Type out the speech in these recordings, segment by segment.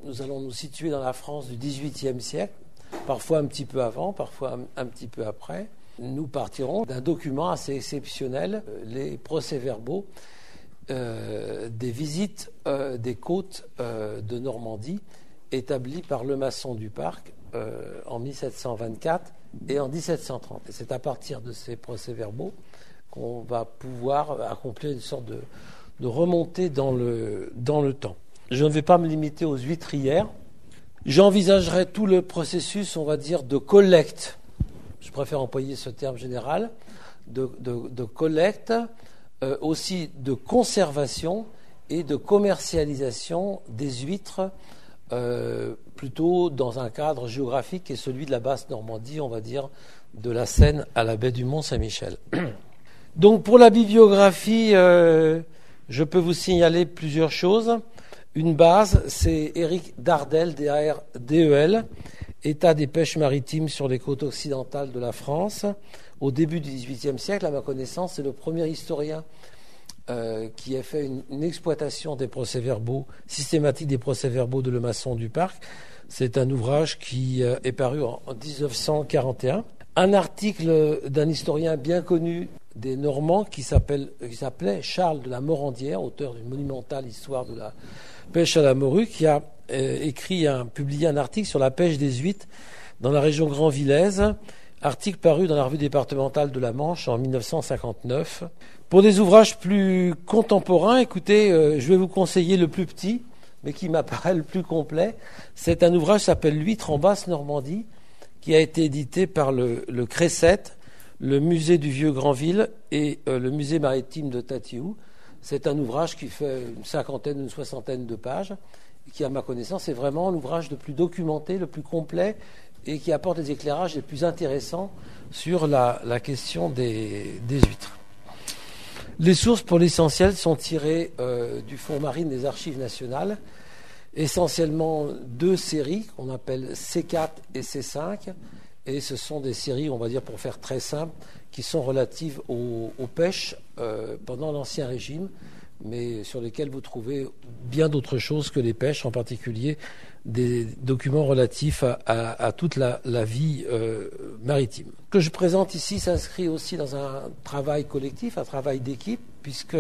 nous allons nous situer dans la France du XVIIIe siècle, parfois un petit peu avant, parfois un petit peu après. Nous partirons d'un document assez exceptionnel, les procès-verbaux des visites des côtes de Normandie établies par Lemasson du Parc en 1724 et en 1730. Et c'est à partir de ces procès-verbaux qu'on va pouvoir accomplir une sorte de remontée dans le temps. Je ne vais pas me limiter aux huîtrières. J'envisagerai tout le processus, on va dire, de collecte. Je préfère employer ce terme général, de collecte, aussi de conservation et de commercialisation des huîtres, plutôt dans un cadre géographique qui est celui de la basse Normandie, on va dire, de la Seine à la baie du Mont-Saint-Michel. Donc pour la bibliographie, je peux vous signaler plusieurs choses. Une base, c'est Éric Dardel, D-A-R-D-E-L, État des pêches maritimes sur les côtes occidentales de la France. Au début du XVIIIe siècle, à ma connaissance, c'est le premier historien qui a fait une exploitation des procès-verbaux, systématique des procès-verbaux de Lemasson du Parc. C'est un ouvrage qui est paru en 1941. Un article d'un historien bien connu des Normands qui s'appelait Charles de la Morandière, auteur d'une monumentale histoire de la pêche à la morue, qui a publié un article sur la pêche des huîtres dans la région grand-villaise, article paru dans la revue départementale de la Manche en 1959. Pour des ouvrages plus contemporains, écoutez, je vais vous conseiller le plus petit, mais qui m'apparaît le plus complet. C'est un ouvrage qui s'appelle L'huître en basse Normandie, qui a été édité par le Cresset, le musée du Vieux-Granville et le musée maritime de Tatiou. C'est un ouvrage qui fait une soixantaine de pages, qui, à ma connaissance, est vraiment l'ouvrage le plus documenté, le plus complet, et qui apporte les éclairages les plus intéressants sur la question des huîtres. Les sources, pour l'essentiel, sont tirées du Fonds marine des Archives nationales, essentiellement deux séries qu'on appelle C4 et C5, et ce sont des séries, on va dire pour faire très simple, qui sont relatives aux pêches pendant l'Ancien Régime, mais sur lesquelles vous trouvez bien d'autres choses que les pêches, en particulier des documents relatifs à toute la vie maritime. Ce que je présente ici s'inscrit aussi dans un travail collectif, un travail d'équipe, puisque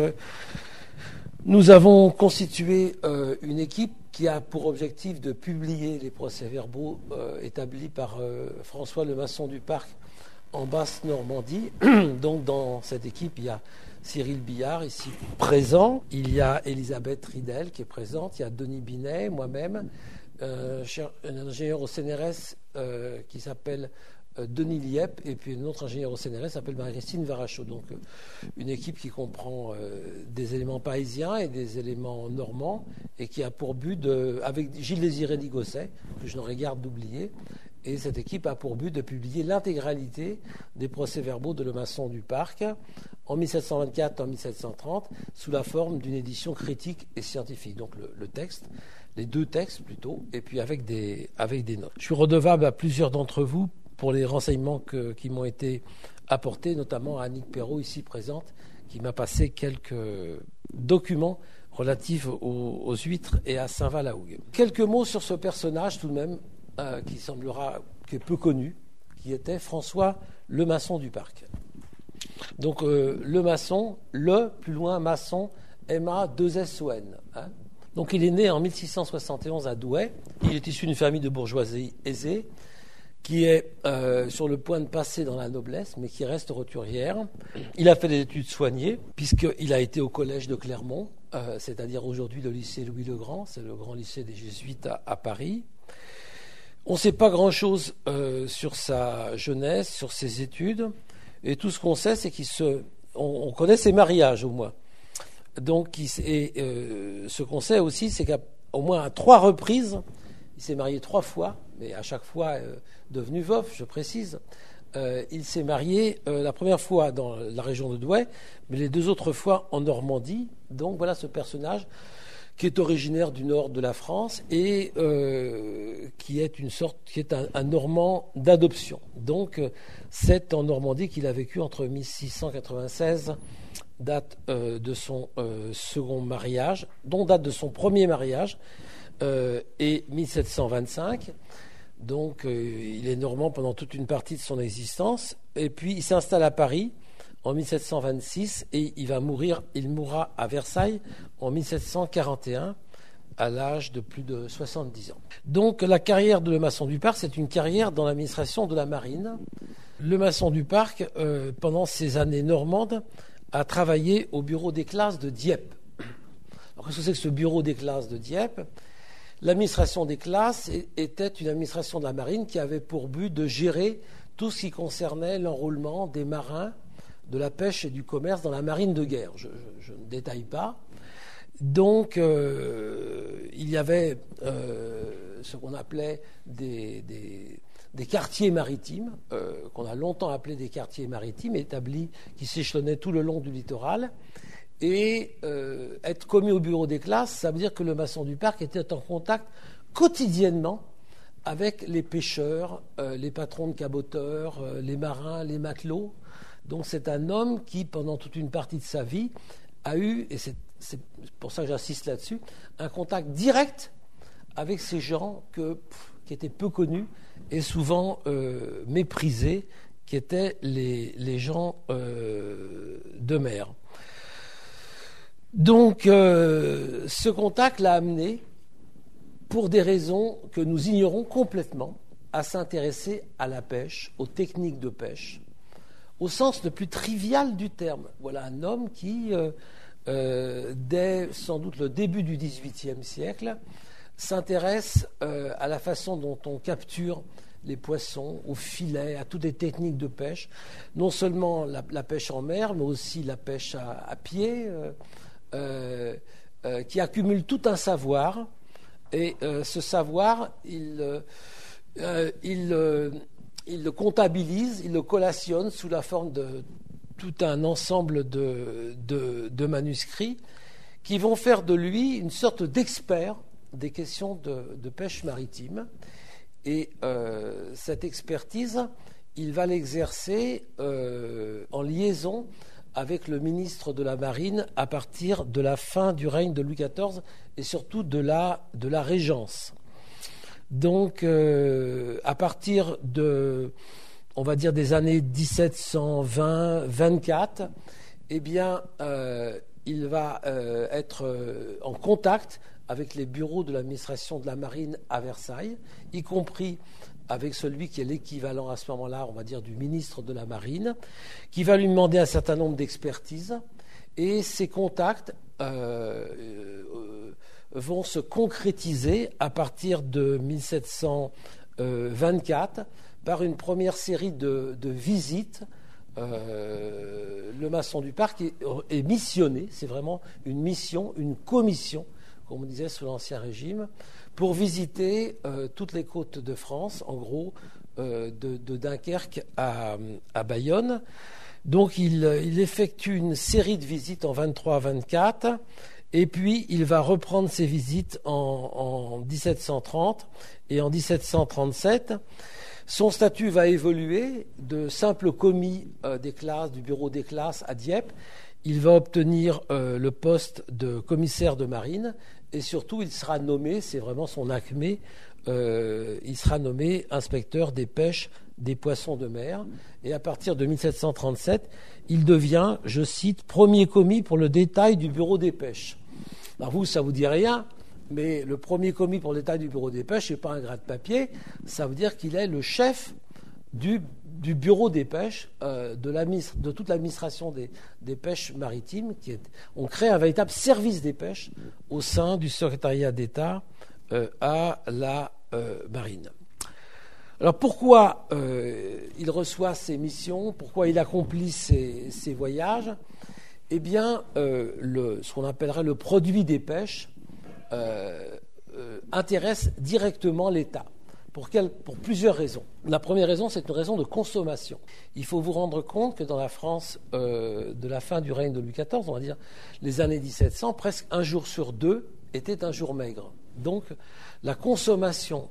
nous avons constitué une équipe qui a pour objectif de publier les procès-verbaux établis par François Lemasson du Parc en basse Normandie. Donc dans cette équipe, il y a Cyril Billard ici présent, il y a Elisabeth Ridel qui est présente, il y a Denis Binet, moi-même, un ingénieur au CNRS qui s'appelle Denis Liep, et puis un autre ingénieur au CNRS s'appelle Marie-Christine Varachot. Donc une équipe qui comprend des éléments parisiens et des éléments normands, et qui a pour but, avec Gilles Désiré Nigosset, que je n'aurais garde d'oublier, et cette équipe a pour but de publier l'intégralité des procès-verbaux de Lemasson du Parc en 1724 et en 1730 sous la forme d'une édition critique et scientifique. Donc le texte, les deux textes plutôt, et puis avec des notes. Je suis redevable à plusieurs d'entre vous pour les renseignements qui m'ont été apportés, notamment à Annick Perrault, ici présente, qui m'a passé quelques documents relatifs aux huîtres et à Saint-Val-la-Hougue. Quelques mots sur ce personnage tout de même, qui est peu connu, qui était François Lemasson du Parc. Donc Lemasson, plus loin, Masson, M-A-2-S-O-N. Donc il est né en 1671 à Douai. Il est issu d'une famille de bourgeoisie aisée, qui est sur le point de passer dans la noblesse, mais qui reste roturière. Il a fait des études soignées, puisqu'il a été au collège de Clermont, c'est-à-dire aujourd'hui le lycée Louis-le-Grand, c'est le grand lycée des Jésuites à Paris. On ne sait pas grand-chose sur sa jeunesse, sur ses études, et tout ce qu'on sait, c'est on connaît ses mariages au moins. Donc, ce qu'on sait aussi, c'est qu'au moins à 3 reprises, il s'est marié 3 fois, mais à chaque fois devenu veuf, je précise. Il s'est marié la première fois dans la région de Douai, mais les 2 autres fois en Normandie. Donc voilà ce personnage qui est originaire du nord de la France et qui est un Normand d'adoption. Donc c'est en Normandie qu'il a vécu entre 1696, date de son second mariage, dont date de son premier mariage, et 1725. Donc il est normand pendant toute une partie de son existence. Et puis il s'installe à Paris en 1726 et il mourra à Versailles en 1741 à l'âge de plus de 70 ans. Donc la carrière de Lemasson du Parc, c'est une carrière dans l'administration de la marine. Lemasson du Parc, pendant ces années normandes, a travaillé au bureau des classes de Dieppe. Alors qu'est-ce que c'est que ce bureau des classes de Dieppe ? L'administration des classes était une administration de la marine qui avait pour but de gérer tout ce qui concernait l'enrôlement des marins, de la pêche et du commerce dans la marine de guerre. Je ne détaille pas. Donc, il y avait ce qu'on appelait des quartiers maritimes, qu'on a longtemps appelés des quartiers maritimes, établis, qui s'échelonnaient tout le long du littoral. Et être commis au bureau des classes, ça veut dire que Lemasson du Parc était en contact quotidiennement avec les pêcheurs, les patrons de caboteurs, les marins, les matelots. Donc c'est un homme qui, pendant toute une partie de sa vie, a eu, et c'est pour ça que j'insiste là-dessus, un contact direct avec ces gens qui étaient peu connus et souvent méprisés, qui étaient les gens de mer. Donc ce contact l'a amené, pour des raisons que nous ignorons complètement, à s'intéresser à la pêche, aux techniques de pêche, au sens le plus trivial du terme. Voilà un homme qui, dès sans doute le début du XVIIIe siècle, s'intéresse à la façon dont on capture les poissons, au filet, à toutes les techniques de pêche, non seulement la pêche en mer, mais aussi la pêche à pied, qui accumule tout un savoir. Et ce savoir, il le comptabilise, il le collationne sous la forme de tout un ensemble de manuscrits qui vont faire de lui une sorte d'expert des questions de pêche maritime. Et cette expertise, il va l'exercer en liaison avec le ministre de la Marine à partir de la fin du règne de Louis XIV et surtout de la Régence. Donc, à partir on va dire des années 1720-24, eh bien, il va être en contact avec les bureaux de l'administration de la Marine à Versailles, y compris avec celui qui est l'équivalent à ce moment-là, on va dire, du ministre de la Marine, qui va lui demander un certain nombre d'expertises. Et ces contacts vont se concrétiser à partir de 1724 par une première série de visites. Lemasson du Parc est missionné, c'est vraiment une mission, une commission, comme on disait sous l'Ancien Régime, pour visiter toutes les côtes de France, en gros, de Dunkerque à Bayonne. Donc il effectue une série de visites en 23-24, et puis il va reprendre ses visites en 1730 et en 1737. Son statut va évoluer de simple commis des classes, du bureau des classes à Dieppe. Il va obtenir le poste de commissaire de marine, et surtout il sera nommé, c'est vraiment son acmé, il sera nommé inspecteur des pêches des poissons de mer. Et à partir de 1737, il devient, je cite, premier commis pour le détail du bureau des pêches. Alors vous, ça vous dit rien, mais le premier commis pour le détail du bureau des pêches, ce n'est pas un gras de papier, ça veut dire qu'il est le chef du bureau des pêches, de toute l'administration des pêches maritimes. On crée un véritable service des pêches au sein du secrétariat d'État à la marine. Alors pourquoi il reçoit ces missions, pourquoi il accomplit ces voyages ? Eh bien, ce qu'on appellerait le produit des pêches intéresse directement l'État. Pour plusieurs raisons. La première raison, c'est une raison de consommation. Il faut vous rendre compte que dans la France de la fin du règne de Louis XIV, on va dire les années 1700, presque un jour sur deux était un jour maigre. Donc la consommation,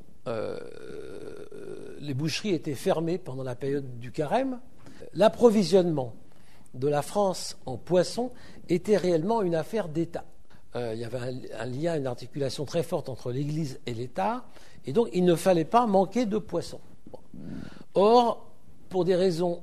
les boucheries étaient fermées pendant la période du carême. L'approvisionnement de la France en poissons était réellement une affaire d'État. Il y avait un lien, une articulation très forte entre l'Église et l'État, et donc il ne fallait pas manquer de poissons. Bon. Or, pour des raisons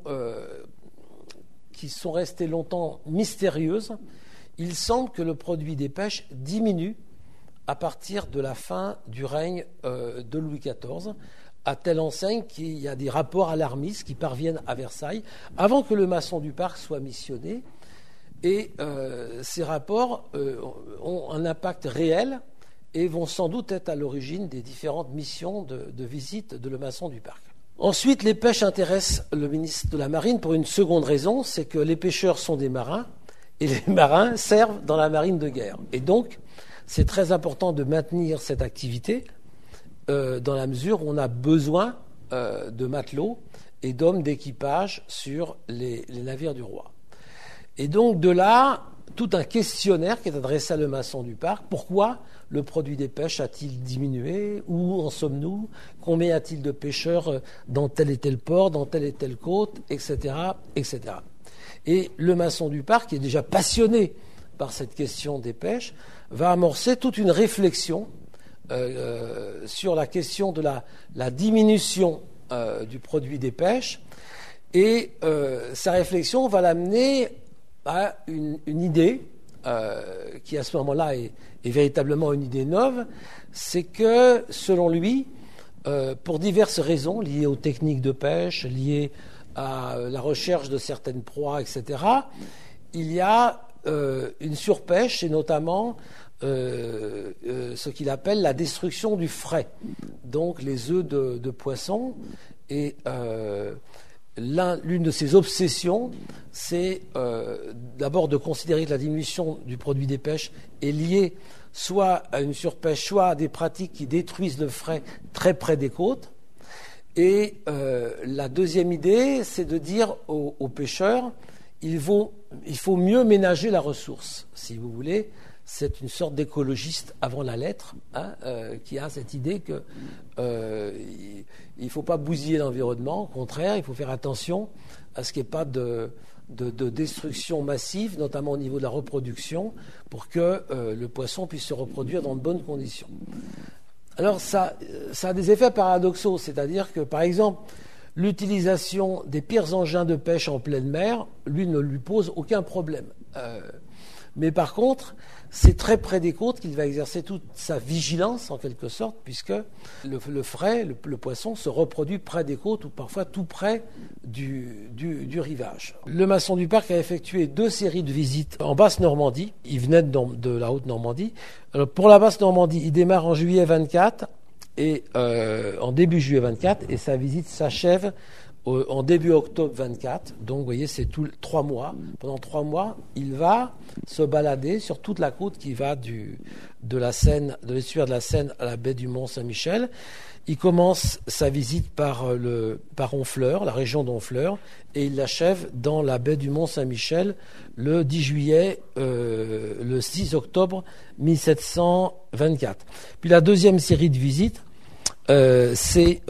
qui sont restées longtemps mystérieuses, il semble que le produit des pêches diminue à partir de la fin du règne de Louis XIV, à telle enseigne qu'il y a des rapports alarmistes qui parviennent à Versailles avant que le maçon du parc soit missionné. Et ces rapports ont un impact réel et vont sans doute être à l'origine des différentes missions de visite de le maçon du parc. Ensuite, les pêches intéressent le ministre de la Marine pour une seconde raison, c'est que les pêcheurs sont des marins et les marins servent dans la marine de guerre. Et donc, c'est très important de maintenir cette activité dans la mesure où on a besoin de matelots et d'hommes d'équipage sur les navires du roi. Et donc de là, tout un questionnaire qui est adressé à le maçon du parc. Pourquoi le produit des pêches a-t-il diminué? Où en sommes-nous? Combien y a-t-il de pêcheurs dans tel et tel port, dans telle et telle côte, etc., etc. Et le maçon du parc, qui est déjà passionné par cette question des pêches, va amorcer toute une réflexion sur la question de la diminution du produit des pêches. Et sa réflexion va l'amener à une idée qui, à ce moment-là, est véritablement une idée neuve. C'est que, selon lui, pour diverses raisons liées aux techniques de pêche, liées à la recherche de certaines proies, etc., il y a une surpêche et notamment ce qu'il appelle la destruction du frai, donc les œufs de poisson. Et l'une de ses obsessions, c'est d'abord de considérer que la diminution du produit des pêches est liée soit à une surpêche, soit à des pratiques qui détruisent le frai très près des côtes. Et la deuxième idée, c'est de dire aux pêcheurs, il faut mieux ménager la ressource, si vous voulez. C'est une sorte d'écologiste avant la lettre, qui a cette idée que il ne faut pas bousiller l'environnement. Au contraire, il faut faire attention à ce qu'il n'y ait pas de destruction massive, notamment au niveau de la reproduction, pour que le poisson puisse se reproduire dans de bonnes conditions. Alors ça a des effets paradoxaux, c'est-à-dire que, par exemple, l'utilisation des pires engins de pêche en pleine mer, lui, ne lui pose aucun problème. Mais par contre, c'est très près des côtes qu'il va exercer toute sa vigilance, en quelque sorte, puisque le frai, le poisson, se reproduit près des côtes ou parfois tout près du rivage. Le maçon du parc a effectué 2 séries de visites en Basse-Normandie. Il venait de la Haute-Normandie. Alors, pour la Basse-Normandie, il démarre en juillet 24 et en début juillet 24, et sa visite s'achève en début octobre 24, donc vous voyez, c'est 3 mois. Pendant 3 mois, il va se balader sur toute la côte qui va de la Seine, de l'estuaire de la Seine à la baie du Mont-Saint-Michel. Il commence sa visite par Honfleur, la région d'Honfleur, et il l'achève dans la baie du Mont-Saint-Michel le 10 juillet, le 6 octobre 1724. Puis la deuxième série de visites, c'est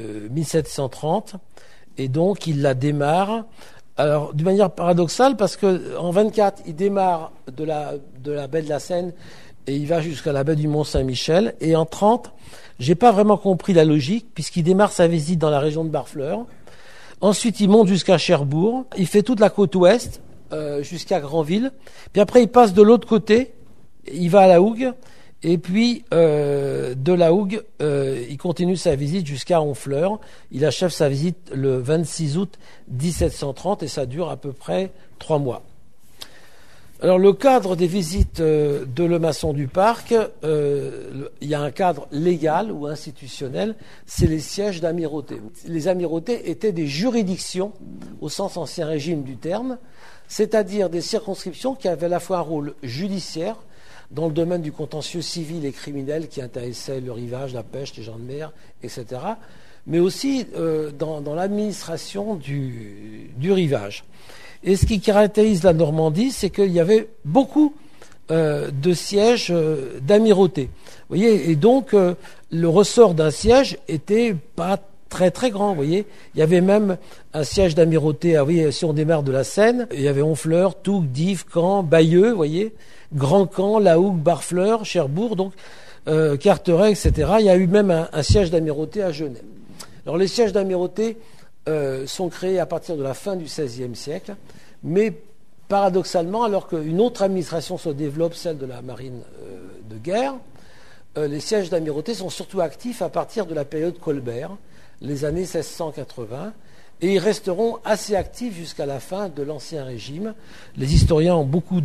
1730. Et donc, il la démarre, alors d'une manière paradoxale, parce qu'en 24, il démarre de la baie de la Seine et il va jusqu'à la baie du Mont-Saint-Michel. Et en 30, j'ai pas vraiment compris la logique, puisqu'il démarre sa visite dans la région de Barfleur. Ensuite, il monte jusqu'à Cherbourg. Il fait toute la côte ouest, jusqu'à Granville. Puis après, il passe de l'autre côté. Il va à la Hougue. Et puis, de la Hougue, il continue sa visite jusqu'à Honfleur. Il achève sa visite le 26 août 1730 et ça dure à peu près 3 mois. Alors, le cadre des visites de le maçon du parc, il y a un cadre légal ou institutionnel, c'est les sièges d'amirauté. Les amirautés étaient des juridictions, au sens ancien régime du terme, c'est-à-dire des circonscriptions qui avaient à la fois un rôle judiciaire, dans le domaine du contentieux civil et criminel qui intéressait le rivage, la pêche, les gens de mer, etc., mais aussi dans l'administration du rivage. Et ce qui caractérise la Normandie, c'est qu'il y avait beaucoup de sièges d'amirautés. Vous voyez, et donc le ressort d'un siège était pas très très grand, vous voyez. Il y avait même un siège d'amirauté, vous voyez, si on démarre de la Seine, il y avait Honfleur, Touques, Dives, Caen, Bayeux, vous voyez, Grand Camp, La Hougue, Barfleur, Cherbourg, donc Carteret, etc. Il y a eu même un siège d'amirauté à Genève. Alors les sièges d'amirauté sont créés à partir de la fin du XVIe siècle, mais paradoxalement, alors qu'une autre administration se développe, celle de la marine de guerre, les sièges d'amirauté sont surtout actifs à partir de la période Colbert, les années 1680, et ils resteront assez actifs jusqu'à la fin de l'Ancien Régime. Les historiens ont beaucoup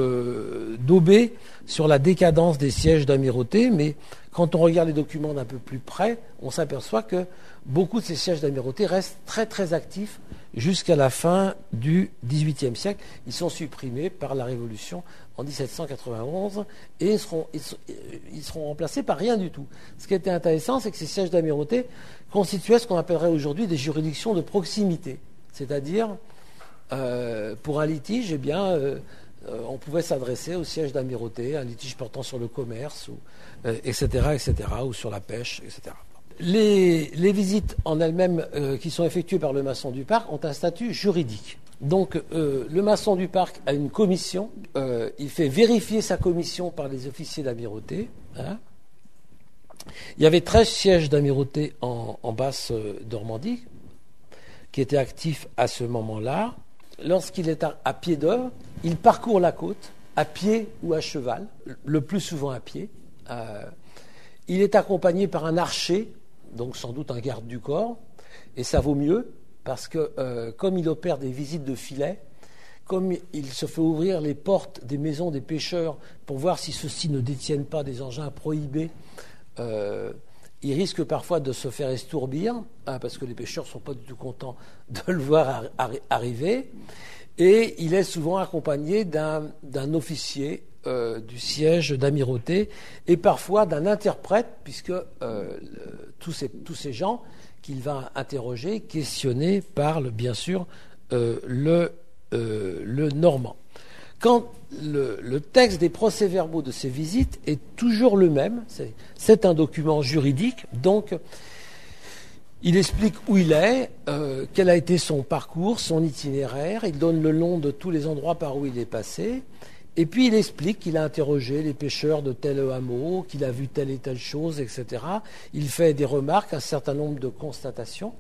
daubé sur la décadence des sièges d'amirauté, mais quand on regarde les documents d'un peu plus près, on s'aperçoit que beaucoup de ces sièges d'amirauté restent très très actifs jusqu'à la fin du XVIIIe siècle. Ils sont supprimés par la Révolution en 1791 et ils seront remplacés par rien du tout. Ce qui était intéressant, c'est que ces sièges d'amirauté constituaient ce qu'on appellerait aujourd'hui des juridictions de proximité. C'est-à-dire, pour un litige, on pouvait s'adresser au siège d'amirauté, un litige portant sur le commerce, etc., ou sur la pêche, etc. Les visites en elles-mêmes qui sont effectuées par le maçon du parc ont un statut juridique. Donc le maçon du parc a une commission, il fait vérifier sa commission par les officiers d'amirauté. Hein. Il y avait 13 sièges d'amirauté en Basse-Normandie qui étaient actifs à ce moment-là. Lorsqu'il est à pied d'œuvre, il parcourt la côte, à pied ou à cheval, le plus souvent à pied. Il est accompagné par un archer, donc sans doute un garde du corps, et ça vaut mieux, parce que comme il opère des visites de filet, comme il se fait ouvrir les portes des maisons des pêcheurs pour voir si ceux-ci ne détiennent pas des engins prohibés, il risque parfois de se faire estourbir, parce que les pêcheurs ne sont pas du tout contents de le voir arriver, et il est souvent accompagné d'un officier du siège d'amirauté et parfois d'un interprète, puisque tous ces gens qu'il va interroger, questionner, parlent bien sûr le normand. Quand le texte des procès-verbaux de ces visites est toujours le même, c'est un document juridique, donc il explique où il est, quel a été son parcours, son itinéraire, il donne le nom de tous les endroits par où il est passé, et puis il explique qu'il a interrogé les pêcheurs de tel hameau, qu'il a vu telle et telle chose, etc. Il fait des remarques, un certain nombre de constatations.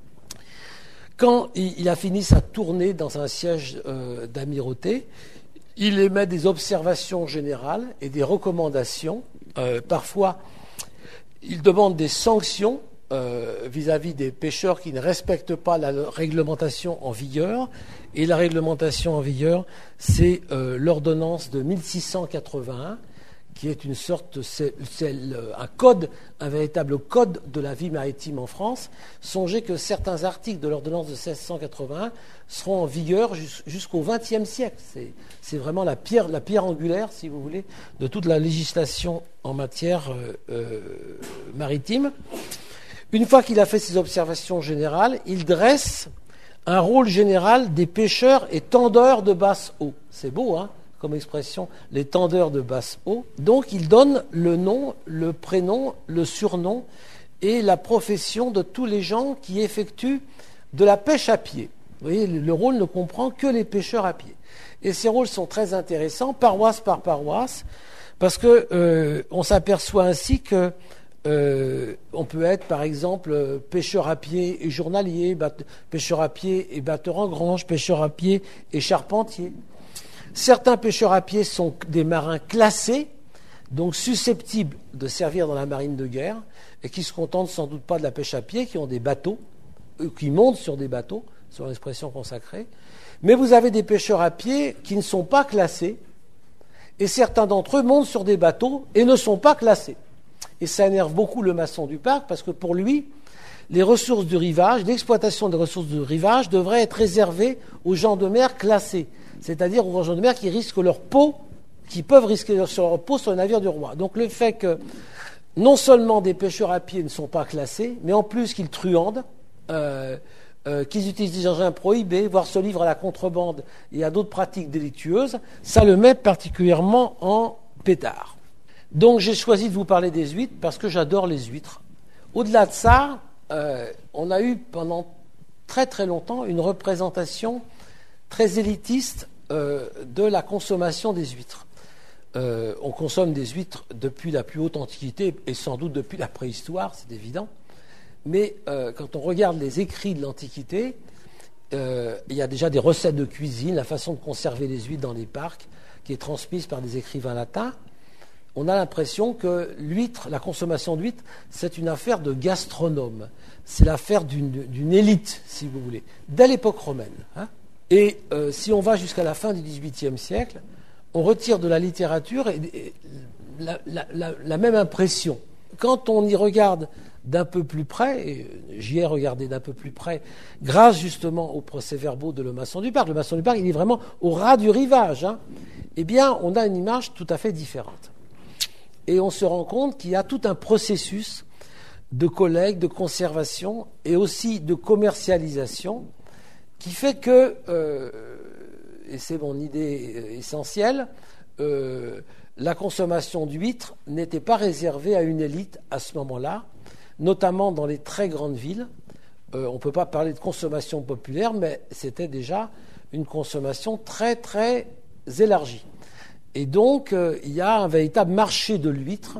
Quand il a fini sa tournée dans un siège d'amirauté, il émet des observations générales et des recommandations. Parfois, il demande des sanctions vis-à-vis des pêcheurs qui ne respectent pas la réglementation en vigueur. Et la réglementation en vigueur, c'est l'ordonnance de 1681, qui est une sorte, c'est un code, un véritable code de la vie maritime en France. Songez que certains articles de l'ordonnance de 1681 seront en vigueur jusqu'au XXe siècle. C'est vraiment la pierre angulaire, si vous voulez, de toute la législation en matière maritime. Une fois qu'il a fait ses observations générales, il dresse un rôle général des pêcheurs et tendeurs de basse eau. C'est beau, hein, comme expression, les tendeurs de basse eau. Donc il donne le nom, le prénom, le surnom et la profession de tous les gens qui effectuent de la pêche à pied. Vous voyez, le rôle ne comprend que les pêcheurs à pied. Et ces rôles sont très intéressants, paroisse par paroisse, parce que on s'aperçoit ainsi que on peut être, par exemple, pêcheur à pied et journalier, pêcheur à pied et batteur en grange, pêcheur à pied et charpentier. Certains pêcheurs à pied sont des marins classés, donc susceptibles de servir dans la marine de guerre, et qui se contentent sans doute pas de la pêche à pied, qui ont des bateaux, qui montent sur des bateaux, sur l'expression consacrée. Mais vous avez des pêcheurs à pied qui ne sont pas classés, et certains d'entre eux montent sur des bateaux et ne sont pas classés. Et ça énerve beaucoup le maçon du parc, parce que pour lui, les ressources du rivage, l'exploitation des ressources du rivage devrait être réservée aux gens de mer classés, c'est-à-dire aux gens de mer qui risquent leur peau, qui peuvent risquer leur peau sur le navire du roi. Donc le fait que non seulement des pêcheurs à pied ne sont pas classés, mais en plus qu'ils truandent, qu'ils utilisent des engins prohibés, voire se livrent à la contrebande et à d'autres pratiques délictueuses, ça le met particulièrement en pétard. Donc j'ai choisi de vous parler des huîtres parce que j'adore les huîtres. Au-delà de ça, on a eu pendant très très longtemps une représentation très élitiste de la consommation des huîtres. On consomme des huîtres depuis la plus haute antiquité et sans doute depuis la préhistoire, c'est évident. Mais quand on regarde les écrits de l'Antiquité, il y a déjà des recettes de cuisine, la façon de conserver les huîtres dans les parcs, qui est transmise par des écrivains latins. On a l'impression que l'huître, la consommation d'huîtres, c'est une affaire de gastronome. C'est l'affaire d'une élite, si vous voulez, dès l'époque romaine. Et si on va jusqu'à la fin du XVIIIe siècle, on retire de la littérature la même impression. Quand on y regarde d'un peu plus près, et j'y ai regardé d'un peu plus près, grâce justement aux procès-verbaux de Le Maçon du Parc. Le Maçon du Parc, il est vraiment au ras du rivage. Eh bien, on a une image tout à fait différente. Et on se rend compte qu'il y a tout un processus de collecte, de conservation et aussi de commercialisation qui fait que, et c'est mon idée essentielle, la consommation d'huîtres n'était pas réservée à une élite à ce moment-là, notamment dans les très grandes villes. On ne peut pas parler de consommation populaire, mais c'était déjà une consommation très très élargie. Et donc, il y a un véritable marché de l'huître,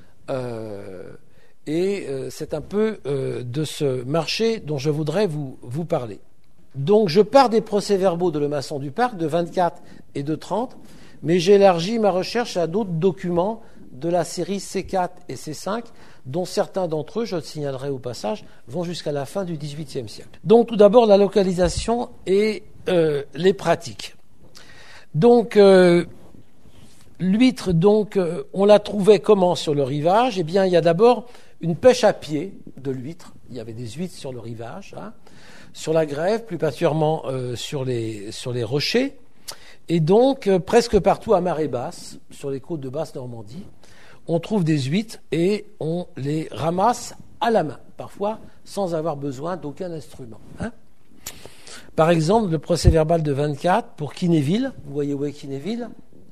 et c'est un peu de ce marché dont je voudrais vous parler. Donc, je pars des procès-verbaux de Le Maçon du Parc, de 24 et de 30, mais j'élargis ma recherche à d'autres documents de la série C4 et C5, dont certains d'entre eux, je le signalerai au passage, vont jusqu'à la fin du XVIIIe siècle. Donc, tout d'abord, la localisation et les pratiques. Donc, l'huître, donc, on la trouvait comment sur le rivage ? Eh bien, il y a d'abord une pêche à pied de l'huître. Il y avait des huîtres sur le rivage, sur la grève, plus particulièrement sur les rochers. Et donc, presque partout à marée basse, sur les côtes de Basse-Normandie, on trouve des huîtres et on les ramasse à la main, parfois sans avoir besoin d'aucun instrument. Par exemple, le procès-verbal de 24 pour Quinéville, vous voyez où est Quinéville,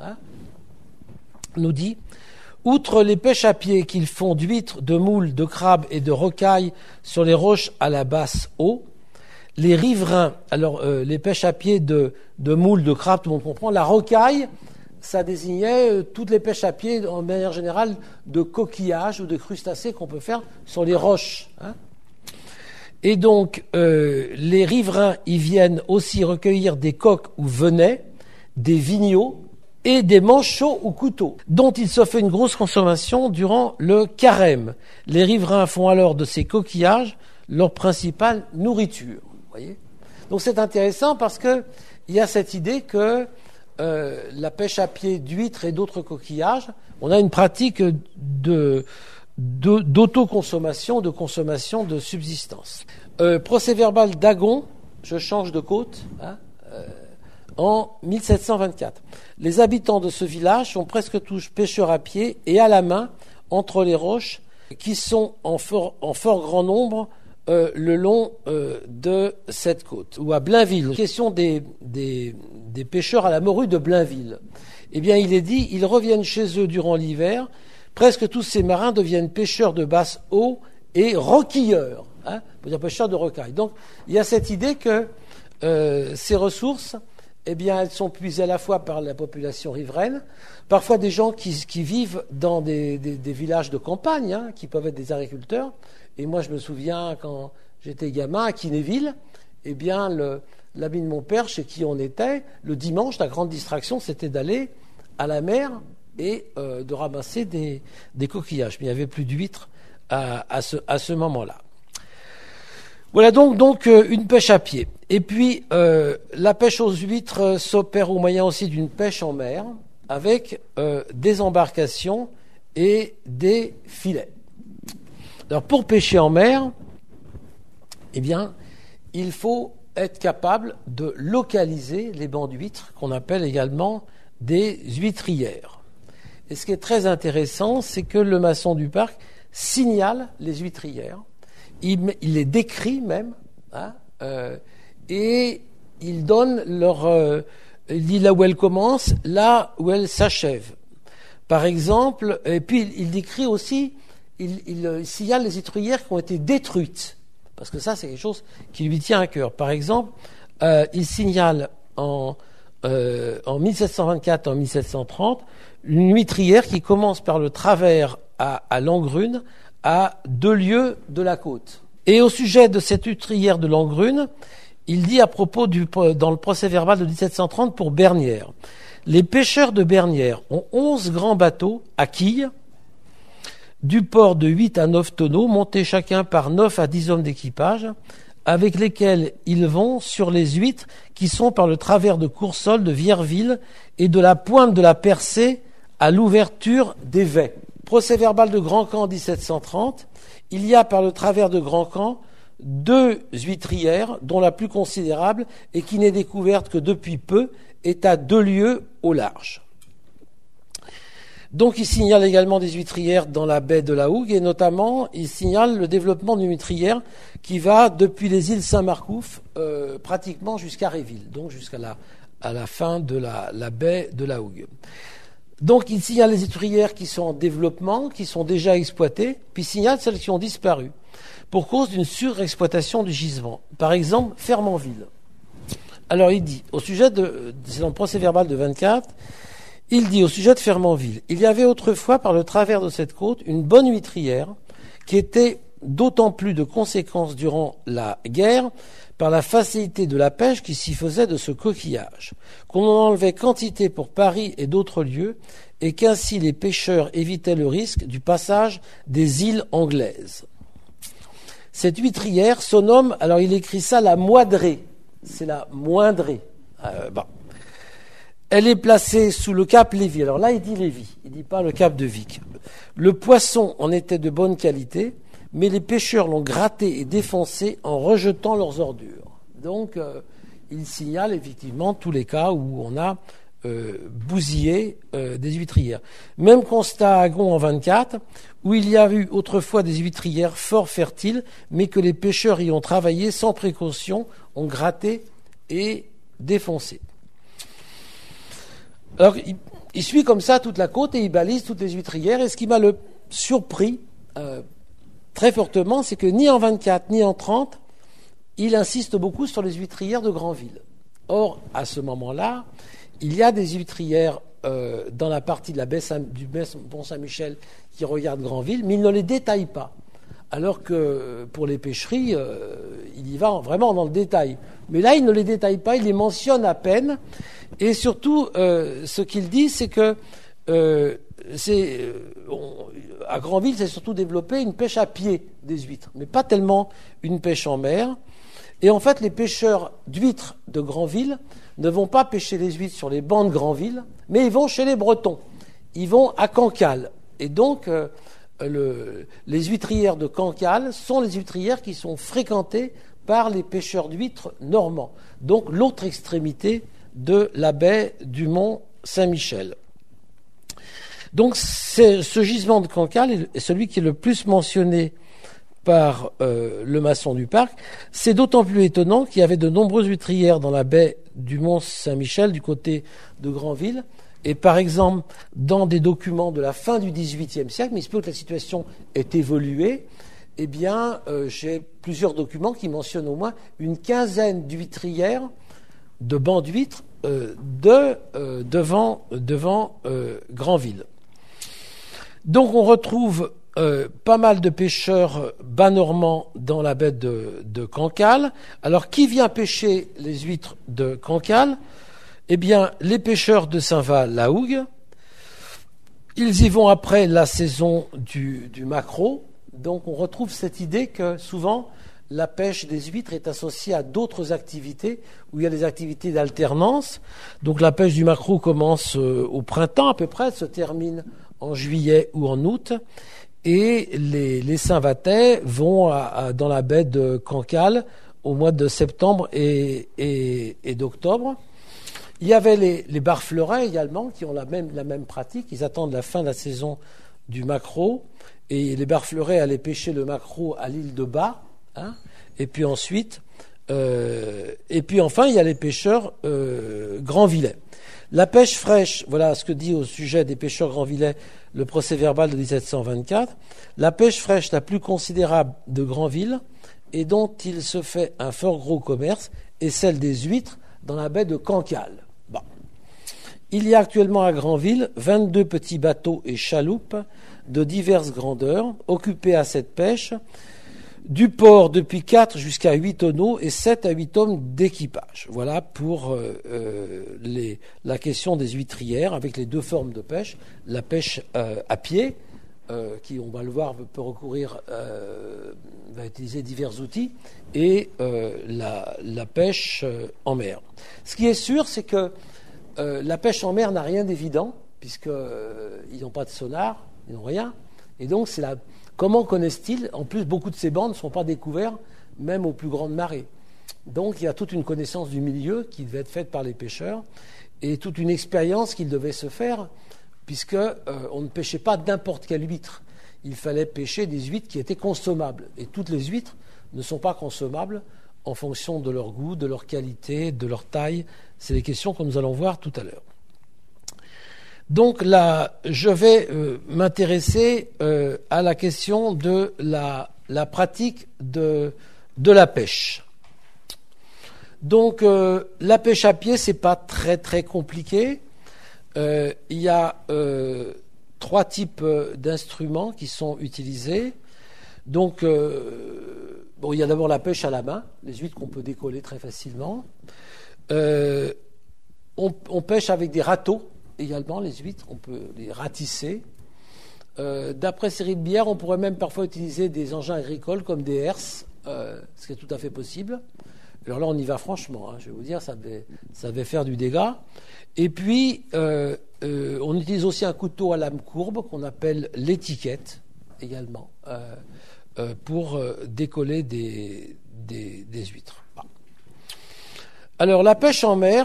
nous dit « Outre les pêches à pied qu'ils font d'huîtres, de moules, de crabes et de rocailles sur les roches à la basse eau, les riverains, alors les pêches à pied de moules, de crabes, tout le monde comprend, la rocaille, ça désignait toutes les pêches à pied, en manière générale, de coquillages ou de crustacés qu'on peut faire sur les roches. Et donc, les riverains y viennent aussi recueillir des coques ou venets, des vigneaux et des manchots ou couteaux, dont il se fait une grosse consommation durant le carême. Les riverains font alors de ces coquillages leur principale nourriture. Voyez. Donc c'est intéressant parce que il y a cette idée que la pêche à pied d'huîtres et d'autres coquillages, on a une pratique d'autoconsommation, de consommation de subsistance. Procès-verbal d'Agon, je change de côte, en 1724. Les habitants de ce village sont presque tous pêcheurs à pied et à la main entre les roches qui sont en fort grand nombre le long de cette côte, ou à Blainville. Question des pêcheurs à la morue de Blainville. Eh bien, il est dit, ils reviennent chez eux durant l'hiver, presque tous ces marins deviennent pêcheurs de basse eau et roquilleurs, on peut dire pêcheurs de rocailles. Donc, il y a cette idée que ces ressources, eh bien, elles sont puisées à la fois par la population riveraine, parfois des gens qui vivent dans des villages de campagne, qui peuvent être des agriculteurs. Et moi, je me souviens, quand j'étais gamin, à Quinéville, eh bien, l'ami de mon père, chez qui on était, le dimanche, la grande distraction, c'était d'aller à la mer et de ramasser des coquillages. Mais il n'y avait plus d'huîtres à ce moment-là. Voilà donc une pêche à pied. Et puis, la pêche aux huîtres s'opère au moyen aussi d'une pêche en mer, avec des embarcations et des filets. Alors, pour pêcher en mer, eh bien, il faut être capable de localiser les bancs d'huîtres, qu'on appelle également des huîtrières. Et ce qui est très intéressant, c'est que le Maçon du Parc signale les huîtrières. Il les décrit même, et il donne il dit là où elles commencent, là où elles s'achèvent. Par exemple, et puis il décrit aussi, il signale les huîtrières qui ont été détruites. parce que ça, c'est quelque chose qui lui tient à cœur. Par exemple, il signale en 1724, en 1730, une huîtrière qui commence par le travers à Langrune, à 2 lieues de la côte. Et au sujet de cette huîtrière de Langrune, il dit à propos dans le procès-verbal de 1730 pour Bernières. Les pêcheurs de Bernières ont 11 grands bateaux à quilles, du port de 8 à 9 tonneaux, montés chacun par 9 à 10 hommes d'équipage, avec lesquels ils vont sur les huîtres qui sont par le travers de Coursol, de Vierville et de la pointe de la Percée à l'ouverture des Vets. Procès-verbal de Grand-Camp 1730, il y a par le travers de Grand-Camp 2 huîtrières, dont la plus considérable et qui n'est découverte que depuis peu, est à 2 lieues au large. Donc il signale également des huîtrières dans la baie de la Hougue et notamment il signale le développement d'une huîtrière qui va depuis les îles Saint-Marcouf pratiquement jusqu'à Réville, donc jusqu'à la fin de la baie de la Hougue. Donc il signale les huîtrières qui sont en développement, qui sont déjà exploitées, puis il signale celles qui ont disparu pour cause d'une surexploitation du gisement. Par exemple, Fermanville. Alors il dit, c'est dans le procès-verbal de 24, il dit au sujet de Fermanville, il y avait autrefois par le travers de cette côte une bonne huîtrière qui était d'autant plus de conséquence durant la guerre par la facilité de la pêche qui s'y faisait de ce coquillage, qu'on en enlevait quantité pour Paris et d'autres lieux, et qu'ainsi les pêcheurs évitaient le risque du passage des îles anglaises. Cette huîtrière se nomme, alors il écrit ça la moidrée, c'est la moindrée. Elle est placée sous le cap Lévis. Alors là, il dit Lévis, il dit pas le cap de Vic. Le poisson en était de bonne qualité, mais les pêcheurs l'ont gratté et défoncé en rejetant leurs ordures. Donc, il signale effectivement tous les cas où on a bousillé des huîtrières. Même constat à Gonds en 24, où il y a eu autrefois des huîtrières fort fertiles, mais que les pêcheurs y ont travaillé sans précaution, ont gratté et défoncé. Alors, il suit comme ça toute la côte et il balise toutes les huîtrières. Et ce qui m'a le surpris très fortement, c'est que ni en 24 ni en 30, il insiste beaucoup sur les huîtrières de Granville. Or, à ce moment-là, il y a des huîtrières dans la partie de la baie du Mont-Saint-Michel qui regarde Granville, mais il ne les détaille pas. Alors que pour les pêcheries, il y va vraiment dans le détail. Mais là, il ne les détaille pas, il les mentionne à peine. Et surtout, ce qu'il dit, c'est que à Granville, c'est surtout développé une pêche à pied des huîtres, mais pas tellement une pêche en mer. Et en fait, les pêcheurs d'huîtres de Granville ne vont pas pêcher les huîtres sur les bancs de Granville, mais ils vont chez les Bretons. Ils vont à Cancale. Et donc, les huîtrières de Cancale sont les huîtrières qui sont fréquentées par les pêcheurs d'huîtres normands. Donc, l'autre extrémité de la baie du Mont-Saint-Michel. Donc, ce gisement de Cancale est celui qui est le plus mentionné par le maçon du parc. C'est d'autant plus étonnant qu'il y avait de nombreuses huîtrières dans la baie du Mont-Saint-Michel, du côté de Granville. Et par exemple, dans des documents de la fin du XVIIIe siècle, mais il se peut que la situation ait évolué, eh bien, j'ai plusieurs documents qui mentionnent au moins une quinzaine d'huîtrières, de bancs d'huîtres, devant Granville. Donc on retrouve pas mal de pêcheurs bas-normands dans la baie de Cancale. Alors qui vient pêcher les huîtres de Cancale ? Eh bien, les pêcheurs de Saint-Val-la-Hougue. Ils y vont après la saison du maquereau. Donc on retrouve cette idée que souvent la pêche des huîtres est associée à d'autres activités où il y a des activités d'alternance. Donc la pêche du maquereau commence au printemps à peu près, se termine en juillet ou en août. Et les Saint-Vatais vont dans la baie de Cancale au mois de septembre et d'octobre. Il y avait les barflerets également qui ont la même pratique. Ils attendent la fin de la saison du maquereau. Et les barflerets allaient pêcher le maquereau à l'île de Bas. Et puis ensuite, enfin, il y a les pêcheurs granvillais. La pêche fraîche, voilà ce que dit au sujet des pêcheurs granvillais le procès-verbal de 1724. La pêche fraîche la plus considérable de Granville et dont il se fait un fort gros commerce est celle des huîtres dans la baie de Cancale. Bon. Il y a actuellement à Granville 22 petits bateaux et chaloupes de diverses grandeurs occupés à cette pêche, du port depuis 4 jusqu'à 8 tonneaux et 7 à 8 hommes d'équipage. Voilà pour la question des huîtrières avec les deux formes de pêche. La pêche à pied, qui, on va le voir, peut recourir, va utiliser divers outils, et la pêche en mer. Ce qui est sûr, c'est que la pêche en mer n'a rien d'évident, puisqu'ils n'ont pas de sonar, ils n'ont rien. Et donc, comment connaissent-ils? En plus, beaucoup de ces bancs ne sont pas découverts, même aux plus grandes marées. Donc, il y a toute une connaissance du milieu qui devait être faite par les pêcheurs, et toute une expérience qu'il devait se faire, puisqu'on ne pêchait pas n'importe quelle huître. Il fallait pêcher des huîtres qui étaient consommables. Et toutes les huîtres ne sont pas consommables en fonction de leur goût, de leur qualité, de leur taille. C'est les questions que nous allons voir tout à l'heure. Donc là, je vais m'intéresser à la question de la pratique de la pêche. Donc la pêche à pied, c'est pas très très compliqué. Il y a 3 types d'instruments qui sont utilisés. Donc, il y a d'abord la pêche à la main, les huîtres qu'on peut décoller très facilement. On pêche avec des râteaux également, les huîtres, on peut les ratisser. D'après Cyril Bière, on pourrait même parfois utiliser des engins agricoles comme des herses, ce qui est tout à fait possible. Alors là, on y va franchement, je vais vous dire, ça devait faire du dégât. Et puis, on utilise aussi un couteau à lame courbe qu'on appelle l'étiquette également pour décoller des huîtres. Alors, la pêche en mer,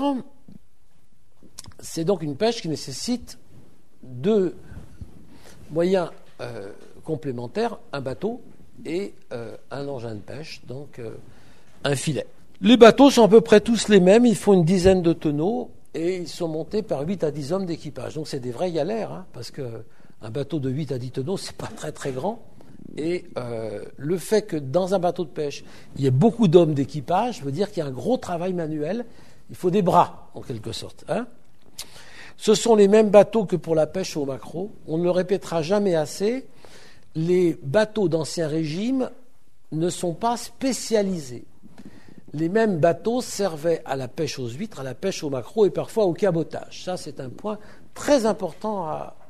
c'est donc une pêche qui nécessite 2 moyens complémentaires, un bateau et un engin de pêche, donc un filet. Les bateaux sont à peu près tous les mêmes, ils font une dizaine de tonneaux et ils sont montés par 8 à 10 hommes d'équipage. Donc c'est des vraies galères, parce qu'un bateau de 8 à 10 tonneaux, c'est pas très très grand. Et le fait que dans un bateau de pêche, il y ait beaucoup d'hommes d'équipage veut dire qu'il y a un gros travail manuel. Il faut des bras, en quelque sorte. Ce sont les mêmes bateaux que pour la pêche au maquereau. On ne le répétera jamais assez. Les bateaux d'Ancien Régime ne sont pas spécialisés. Les mêmes bateaux servaient à la pêche aux huîtres, à la pêche au maquereau et parfois au cabotage. Ça, c'est un point très important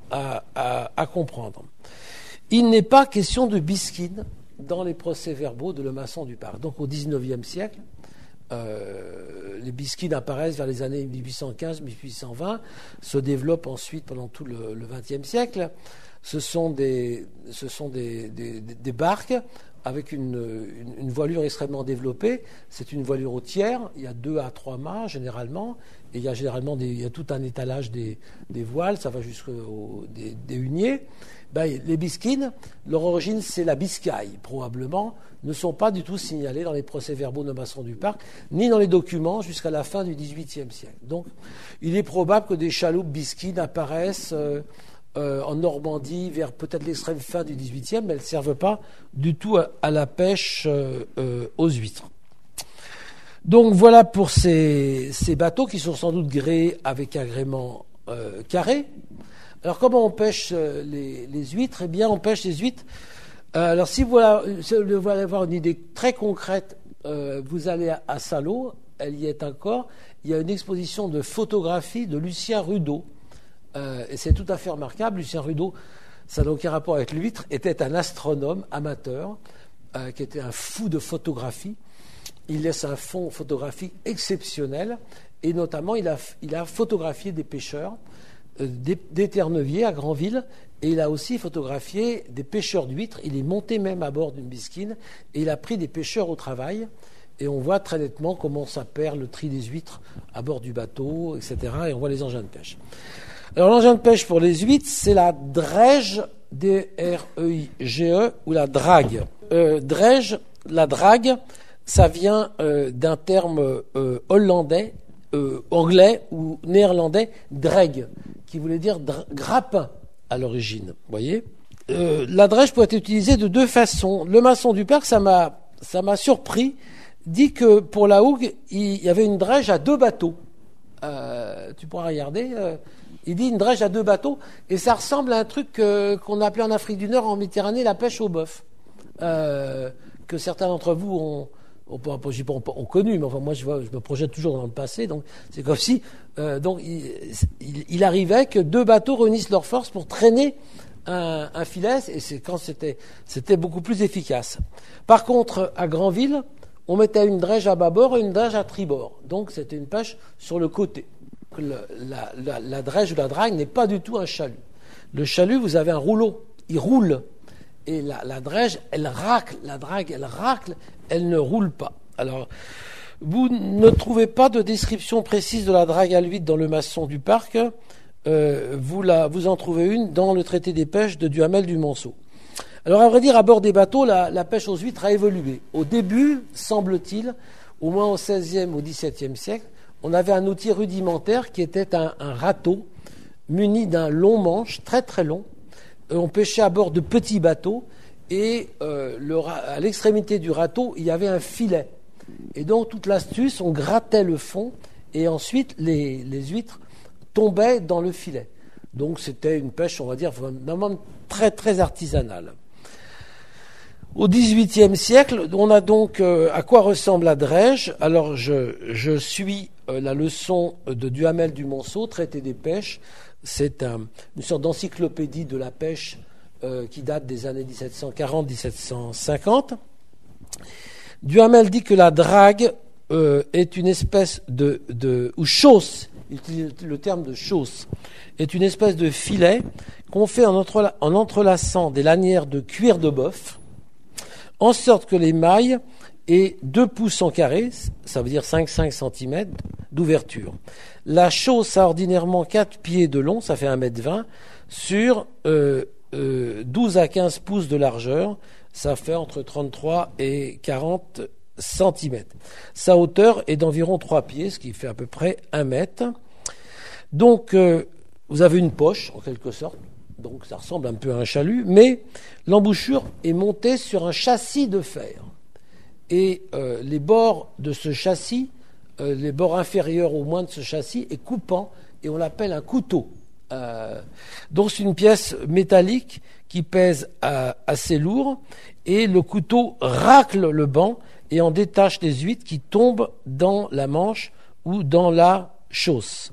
à comprendre. Il n'est pas question de bisquine dans les procès-verbaux de Lemasson du Parc. Donc au XIXe siècle, les bisquines apparaissent vers les années 1815-1820, se développent ensuite pendant tout le XXe siècle. Ce sont des barques avec une voilure extrêmement développée. C'est une voilure au tiers, il y a 2 à 3 mâts généralement, et il y a tout un étalage des voiles, ça va jusqu'aux des huniers. Les bisquines, leur origine c'est la Biscaye, probablement, ne sont pas du tout signalées dans les procès-verbaux de Lemasson du Parc, ni dans les documents jusqu'à la fin du XVIIIe siècle. Donc il est probable que des chaloupes bisquines apparaissent en Normandie vers peut-être l'extrême fin du XVIIIe, mais elles ne servent pas du tout à la pêche aux huîtres. Donc voilà pour ces bateaux qui sont sans doute gréés avec agrément carré. Alors comment on pêche les huîtres? Eh bien on pêche les huîtres. Alors si vous voulez avoir une idée très concrète, vous allez à Salò, elle y est encore, il y a une exposition de photographie de Lucien Rudeau. Et c'est tout à fait remarquable. Lucien Rudeau, ça n'a aucun rapport avec l'huître, était un astronome amateur qui était un fou de photographie. Il laisse un fond photographique exceptionnel et notamment il a photographié des pêcheurs d'Éterneviers à Granville et il a aussi photographié des pêcheurs d'huîtres. Il est monté même à bord d'une bisquine et il a pris des pêcheurs au travail et on voit très nettement comment ça perd le tri des huîtres à bord du bateau, etc. Et on voit les engins de pêche. Alors l'engin de pêche pour les huîtres, c'est la drège, D-R-E-I-G-E, ou la drague. Drège, la drague, ça vient d'un terme hollandais, anglais ou néerlandais, dreg, qui voulait dire grappin à l'origine. Vous voyez ? La drège peut être utilisée de 2 façons. Lemasson du Parc, ça m'a ça m'a surpris, dit que pour la hougue, il y avait une drège à 2 bateaux. Tu pourras regarder. Il dit une drège à 2 bateaux, et ça ressemble à un truc qu'on appelait en Afrique du Nord, en Méditerranée, la pêche au bœuf, que certains d'entre vous ont connu, mais enfin moi je me projette toujours dans le passé, donc c'est comme si donc il arrivait que 2 bateaux réunissent leurs forces pour traîner un filet, et c'était beaucoup plus efficace. Par contre, à Granville, on mettait une drège à bâbord et une drège à tribord, donc c'était une pêche sur le côté. La drège ou la drague n'est pas du tout un chalut. Le chalut, vous avez un rouleau, il roule, et la drège, elle racle, la drague, elle racle, elle ne roule pas. Alors, vous ne trouvez pas de description précise de la drague à l'huître dans le Maçon du Parc. Vous en trouvez une dans le traité des pêches de Duhamel du Monceau. Alors, à vrai dire, à bord des bateaux, la pêche aux huîtres a évolué. Au début, semble-t-il, au moins au XVIe, au XVIIe siècle, on avait un outil rudimentaire qui était un râteau muni d'un long manche, très très long. On pêchait à bord de petits bateaux, et à l'extrémité du râteau, il y avait un filet. Et donc, toute l'astuce, on grattait le fond, et ensuite, les huîtres tombaient dans le filet. Donc, c'était une pêche, on va dire, vraiment très, très artisanale. Au XVIIIe siècle, on a donc à quoi ressemble la drège. Alors, je suis la leçon de Duhamel du Monceau, traité des pêches. C'est une sorte d'encyclopédie de la pêche qui date des années 1740-1750. Duhamel dit que la drague est une espèce ou chausse, il utilise le terme de chausse, est une espèce de filet qu'on fait en entrelaçant des lanières de cuir de bœuf, en sorte que les mailles aient 2 pouces en carré, ça veut dire 5 cm d'ouverture. La chausse a ordinairement 4 pieds de long, ça fait 1,20 m, sur 12 à 15 pouces de largeur, ça fait entre 33 et 40 cm. Sa hauteur est d'environ 3 pieds, ce qui fait à peu près 1 mètre. Donc, vous avez une poche, en quelque sorte, donc ça ressemble un peu à un chalut, mais l'embouchure est montée sur un châssis de fer. Et les bords de ce châssis, les bords inférieurs au moins de ce châssis, est coupant, et on l'appelle un couteau. Donc c'est une pièce métallique qui pèse assez lourd, et le couteau racle le banc et en détache les huîtres qui tombent dans la manche ou dans la chausse.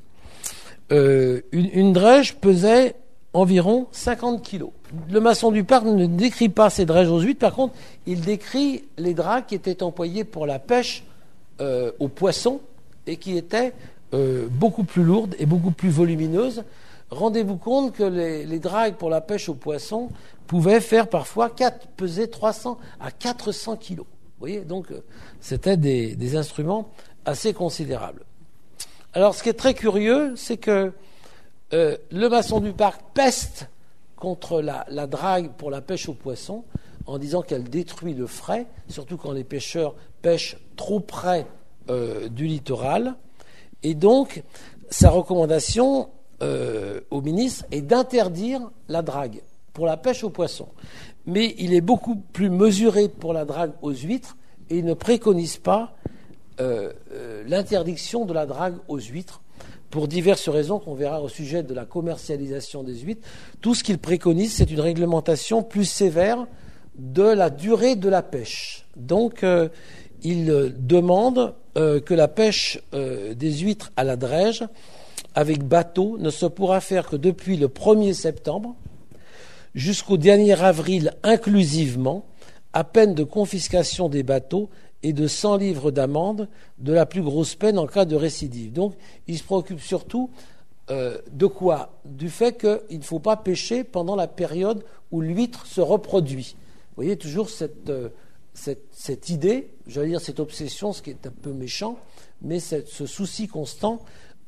Une drège pesait environ 50 kilos. Le Maçon du Parc ne décrit pas ces drèges aux huîtres, par contre, il décrit les dragues qui étaient employées pour la pêche aux poissons et qui étaient beaucoup plus lourdes et beaucoup plus volumineuses. Rendez-vous compte que les dragues pour la pêche aux poissons pouvaient faire parfois peser 300 à 400 kilos. Vous voyez, donc c'était des instruments assez considérables. Alors, ce qui est très curieux, c'est que le Maçon du Parc peste contre la drague pour la pêche aux poissons en disant qu'elle détruit le frais, surtout quand les pêcheurs pêchent trop près du littoral. Et donc, sa recommandation au ministre est d'interdire la drague pour la pêche aux poissons. Mais il est beaucoup plus mesuré pour la drague aux huîtres et il ne préconise pas l'interdiction de la drague aux huîtres pour diverses raisons qu'on verra au sujet de la commercialisation des huîtres. Tout ce qu'il préconise, c'est une réglementation plus sévère de la durée de la pêche. Donc, il demande que la pêche des huîtres à la drège avec bateau ne se pourra faire que depuis le 1er septembre jusqu'au dernier avril inclusivement, à peine de confiscation des bateaux et de 100 livres d'amende, de la plus grosse peine en cas de récidive. Donc, il se préoccupe surtout de quoi ? Du fait qu'il ne faut pas pêcher pendant la période où l'huître se reproduit. Vous voyez toujours cette idée, j'allais dire cette obsession, ce qui est un peu méchant, mais ce souci constant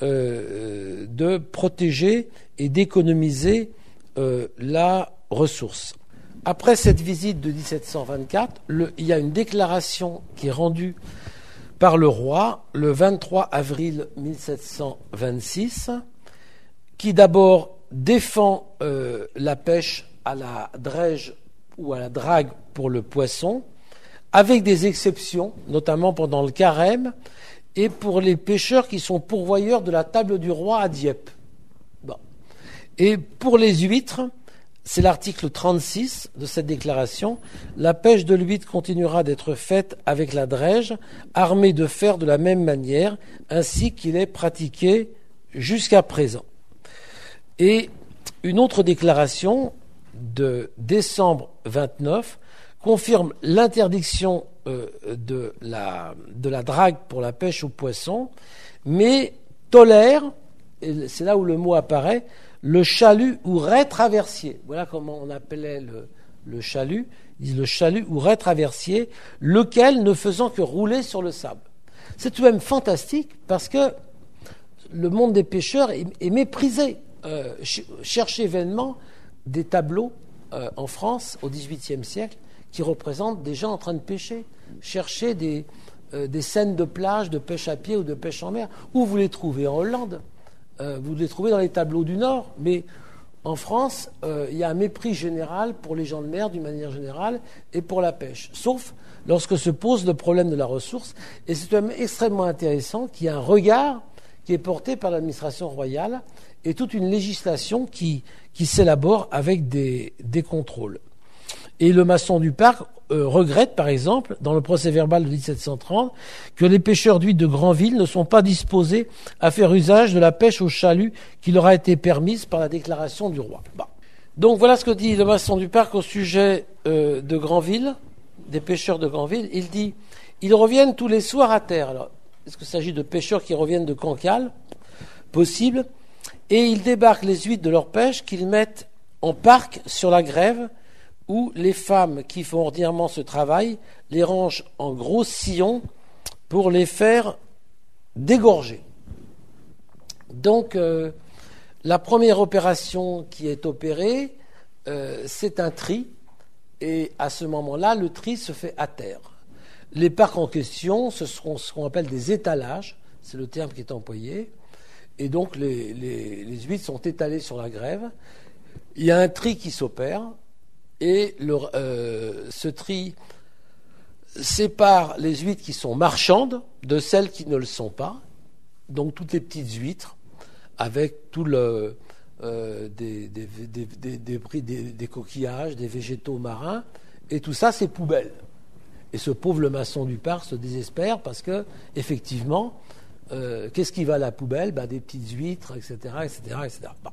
de protéger et d'économiser la ressource. Après cette visite de 1724, il y a une déclaration qui est rendue par le roi le 23 avril 1726, qui d'abord défend la pêche à la drège ou à la drague pour le poisson, avec des exceptions, notamment pendant le carême, et pour les pêcheurs qui sont pourvoyeurs de la table du roi à Dieppe. Bon. Et pour les huîtres, c'est l'article 36 de cette déclaration, la pêche de l'huître continuera d'être faite avec la drège, armée de fer de la même manière, ainsi qu'il est pratiqué jusqu'à présent. Et une autre déclaration de décembre 29 confirme l'interdiction de la drague pour la pêche aux poissons, mais tolère, et c'est là où le mot apparaît, le chalut ou raie traversier. Voilà comment on appelait le chalut. Ils disent le chalut ou raie traversier, lequel ne faisant que rouler sur le sable. C'est tout de même fantastique parce que le monde des pêcheurs est méprisé. Cherchez vainement des tableaux en France au XVIIIe siècle qui représentent des gens en train de pêcher. Cherchez des scènes de plage, de pêche à pied ou de pêche en mer. Où vous les trouvez? En Hollande. Vous les trouvez dans les tableaux du Nord, mais en France, il y a un mépris général pour les gens de mer d'une manière générale et pour la pêche, sauf lorsque se pose le problème de la ressource. Et c'est même extrêmement intéressant qu'il y ait un regard qui est porté par l'administration royale et toute une législation qui s'élabore avec des contrôles. Et le maçon du parc regrette, par exemple, dans le procès-verbal de 1730, que les pêcheurs d'huîtres de Granville ne sont pas disposés à faire usage de la pêche au chalut qui leur a été permise par la déclaration du roi. Bah. Donc voilà ce que dit le maçon du parc au sujet de Granville, des pêcheurs de Granville. Il dit « Ils reviennent tous les soirs à terre ». Alors, est-ce qu'il s'agit de pêcheurs qui reviennent de Cancale? Possible. Et ils débarquent les huîtres de leur pêche qu'ils mettent en parc sur la grève, où les femmes qui font ordinairement ce travail les rangent en gros sillons pour les faire dégorger. Donc, la première opération qui est opérée, c'est un tri, et à ce moment-là, le tri se fait à terre. Les parcs en question, ce seront ce qu'on appelle des étalages, c'est le terme qui est employé, et donc les huîtres sont étalées sur la grève. Il y a un tri qui s'opère, et ce tri sépare les huîtres qui sont marchandes de celles qui ne le sont pas, donc toutes les petites huîtres, avec tout des coquillages, des végétaux marins, et tout ça c'est poubelle. Et ce pauvre le maçon du parc se désespère parce que, effectivement, qu'est-ce qui va à la poubelle? Des petites huîtres, etc., etc., etc. Bon.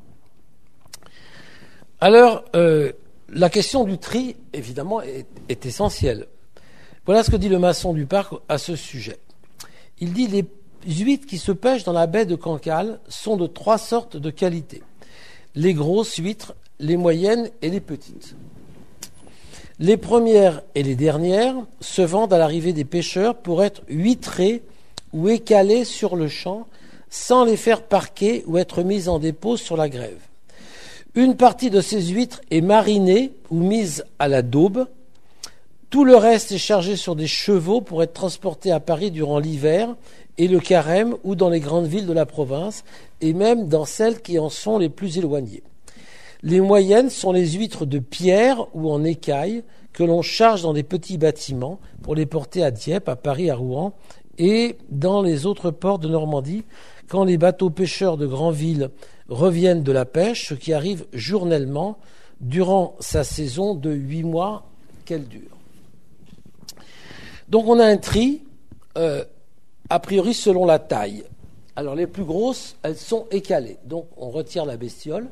Alors, la question du tri, évidemment, est essentielle. Voilà ce que dit le maçon du parc à ce sujet. Il dit « Les huîtres qui se pêchent dans la baie de Cancale sont de 3 sortes de qualités. Les grosses huîtres, les moyennes et les petites. Les premières et les dernières se vendent à l'arrivée des pêcheurs pour être huîtrées ou écalées sur le champ sans les faire parquer ou être mises en dépôt sur la grève. Une partie de ces huîtres est marinée ou mise à la daube. Tout le reste est chargé sur des chevaux pour être transporté à Paris durant l'hiver et le carême ou dans les grandes villes de la province et même dans celles qui en sont les plus éloignées. Les moyennes sont les huîtres de pierre ou en écaille que l'on charge dans des petits bâtiments pour les porter à Dieppe, à Paris, à Rouen et dans les autres ports de Normandie quand les bateaux pêcheurs de Granville reviennent de la pêche, ce qui arrive journellement durant sa saison de 8 mois qu'elle dure. Donc on a un tri, a priori selon la taille. Alors les plus grosses, elles sont écalées. Donc on retire la bestiole,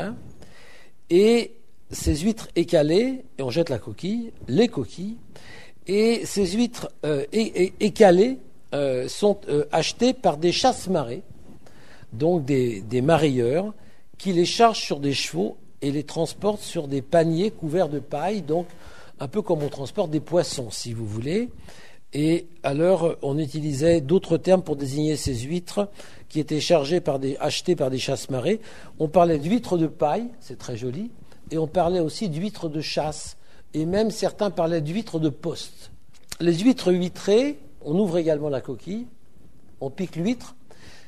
et ces huîtres écalées, et on jette la coquille, les coquilles, et ces huîtres écalées sont achetées par des chasse-marées, donc des marailleurs, qui les chargent sur des chevaux et les transportent sur des paniers couverts de paille, donc un peu comme on transporte des poissons, si vous voulez. Et alors, on utilisait d'autres termes pour désigner ces huîtres qui étaient achetées par des chasse-marées. On parlait d'huîtres de paille, c'est très joli, et on parlait aussi d'huîtres de chasse, et même certains parlaient d'huîtres de poste. Les huîtres huîtrées, on ouvre également la coquille, on pique l'huître,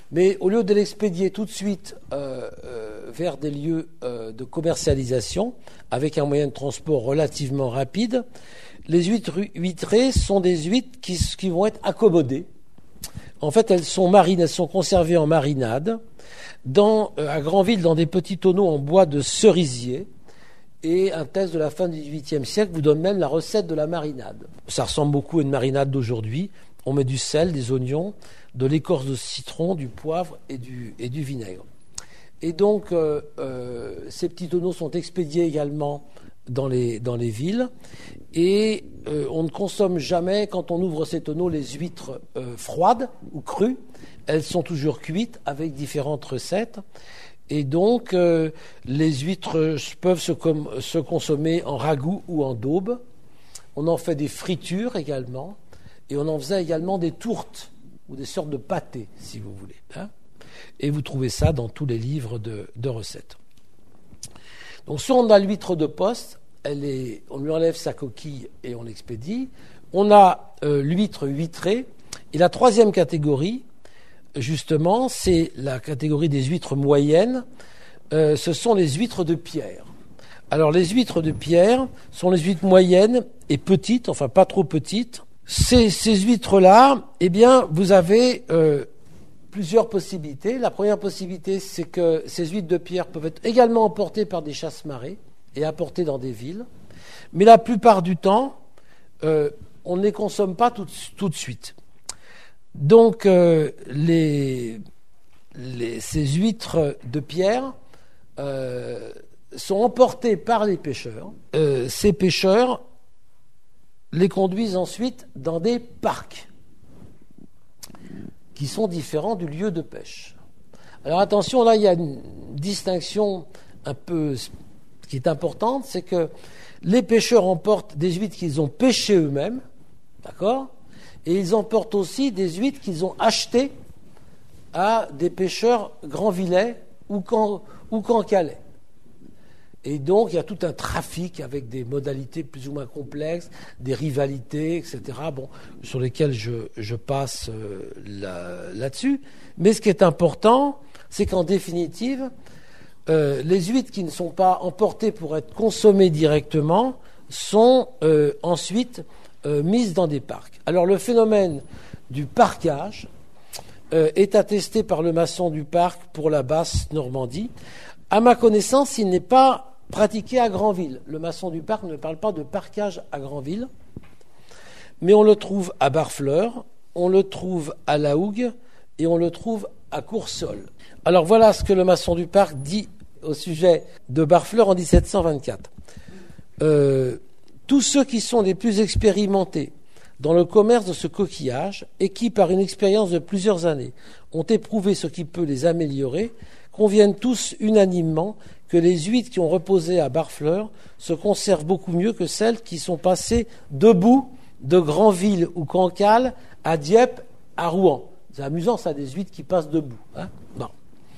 Mais au lieu de l'expédier tout de suite vers des lieux de commercialisation, avec un moyen de transport relativement rapide, les huîtres huîtrées sont des huîtres qui vont être accommodées. En fait, elles sont conservées en marinade, à Granville, dans des petits tonneaux en bois de cerisier. Et un test de la fin du XVIIIe siècle vous donne même la recette de la marinade. Ça ressemble beaucoup à une marinade d'aujourd'hui. On met du sel, des oignons, de l'écorce de citron, du poivre et du vinaigre. Et donc, ces petits tonneaux sont expédiés également dans les villes. Et on ne consomme jamais, quand on ouvre ces tonneaux, les huîtres froides ou crues. Elles sont toujours cuites avec différentes recettes. Et donc, les huîtres peuvent se consommer en ragoût ou en daube. On en fait des fritures également. Et on en faisait également des tourtes, ou des sortes de pâtés, si vous voulez. Hein. Et vous trouvez ça dans tous les livres de recettes. Donc, si on a l'huître de poste, on lui enlève sa coquille et on l'expédie. On a l'huître huîtrée. Et la troisième catégorie, justement, c'est la catégorie des huîtres moyennes. Ce sont les huîtres de pierre. Alors, les huîtres de pierre sont les huîtres moyennes et petites, enfin pas trop petites. Ces huîtres-là, eh bien, vous avez plusieurs possibilités. La première possibilité, c'est que ces huîtres de pierre peuvent être également emportées par des chasse-marées et apportées dans des villes. Mais la plupart du temps, on ne les consomme pas tout de suite. Donc, ces huîtres de pierre sont emportées par les pêcheurs. Ces pêcheurs les conduisent ensuite dans des parcs qui sont différents du lieu de pêche. Alors attention, là, il y a une distinction un peu qui est importante, c'est que les pêcheurs emportent des huîtres qu'ils ont pêchées eux-mêmes, d'accord ? Et ils emportent aussi des huîtres qu'ils ont achetées à des pêcheurs granvillais ou cancalais. Et donc, il y a tout un trafic avec des modalités plus ou moins complexes, des rivalités, etc., sur lesquelles je passe là-dessus. Mais ce qui est important, c'est qu'en définitive, les huîtres qui ne sont pas emportées pour être consommées directement sont ensuite mises dans des parcs. Alors, le phénomène du parquage est attesté par le maçon du parc pour la Basse-Normandie. À ma connaissance, il n'est pas pratiqué à Granville. Le maçon du parc ne parle pas de parquage à Granville, mais on le trouve à Barfleur, on le trouve à La Hougue et on le trouve à Coursol. Alors voilà ce que le maçon du parc dit au sujet de Barfleur en 1724. Tous ceux qui sont les plus expérimentés dans le commerce de ce coquillage et qui, par une expérience de plusieurs années, ont éprouvé ce qui peut les améliorer, conviennent tous unanimement que les huîtres qui ont reposé à Barfleur se conservent beaucoup mieux que celles qui sont passées debout de Granville ou Cancale à Dieppe, à Rouen. C'est amusant, ça, des huîtres qui passent debout. Hein, bon.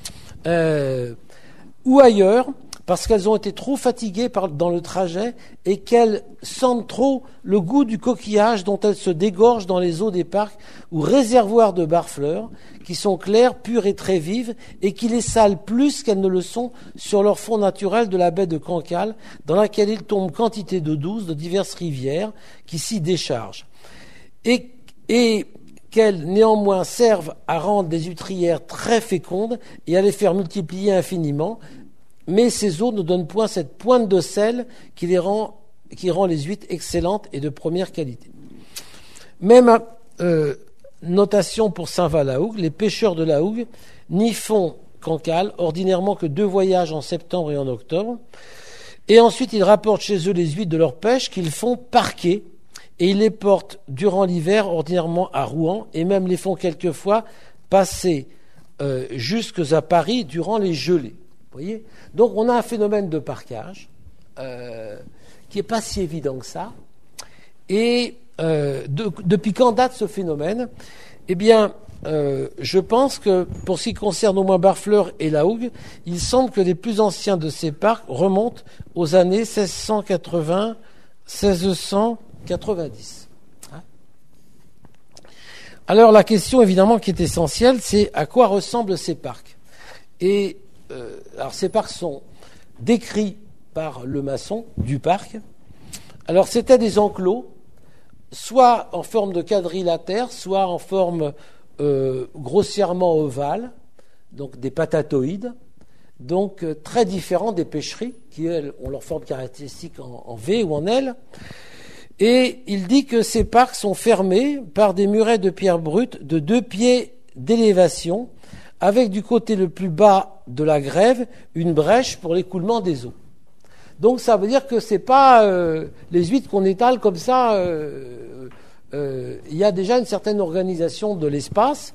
Ou ailleurs, parce qu'elles ont été trop fatiguées dans le trajet et qu'elles sentent trop le goût du coquillage dont elles se dégorgent dans les eaux des parcs ou réservoirs de Barfleur, qui sont claires, pures et très vives, et qui les salent plus qu'elles ne le sont sur leur fond naturel de la baie de Cancale, dans laquelle il tombe quantité d'eau douce de diverses rivières qui s'y déchargent. Et qu'elles néanmoins servent à rendre des huîtrières très fécondes et à les faire multiplier infiniment, mais ces eaux ne donnent point cette pointe de sel qui rend les huîtres excellentes et de première qualité. Même notation pour Saint-Val-la-Hougue, les pêcheurs de la Hougue n'y font Cancale ordinairement que 2 voyages en septembre et en octobre, et ensuite ils rapportent chez eux les huîtres de leur pêche qu'ils font parquer, et ils les portent durant l'hiver ordinairement à Rouen, et même les font quelquefois passer jusqu'à Paris durant les gelées. Vous voyez ? Donc on a un phénomène de parquage qui n'est pas si évident que ça. Et depuis quand date ce phénomène ? Eh bien, je pense que pour ce qui concerne au moins Barfleur et La Hougue, il semble que les plus anciens de ces parcs remontent aux années 1680-1690. Alors la question évidemment qui est essentielle, c'est à quoi ressemblent ces parcs. Et alors ces parcs sont décrits par le maçon du parc. Alors c'était des enclos, soit en forme de quadrilatère, soit en forme grossièrement ovale, donc des patatoïdes, donc très différents des pêcheries, qui elles ont leur forme caractéristique en V ou en L. Et il dit que ces parcs sont fermés par des murets de pierre brute de 2 pieds d'élévation, avec du côté le plus bas de la grève une brèche pour l'écoulement des eaux. Donc ça veut dire que c'est pas les huîtres qu'on étale comme ça. Il y a déjà une certaine organisation de l'espace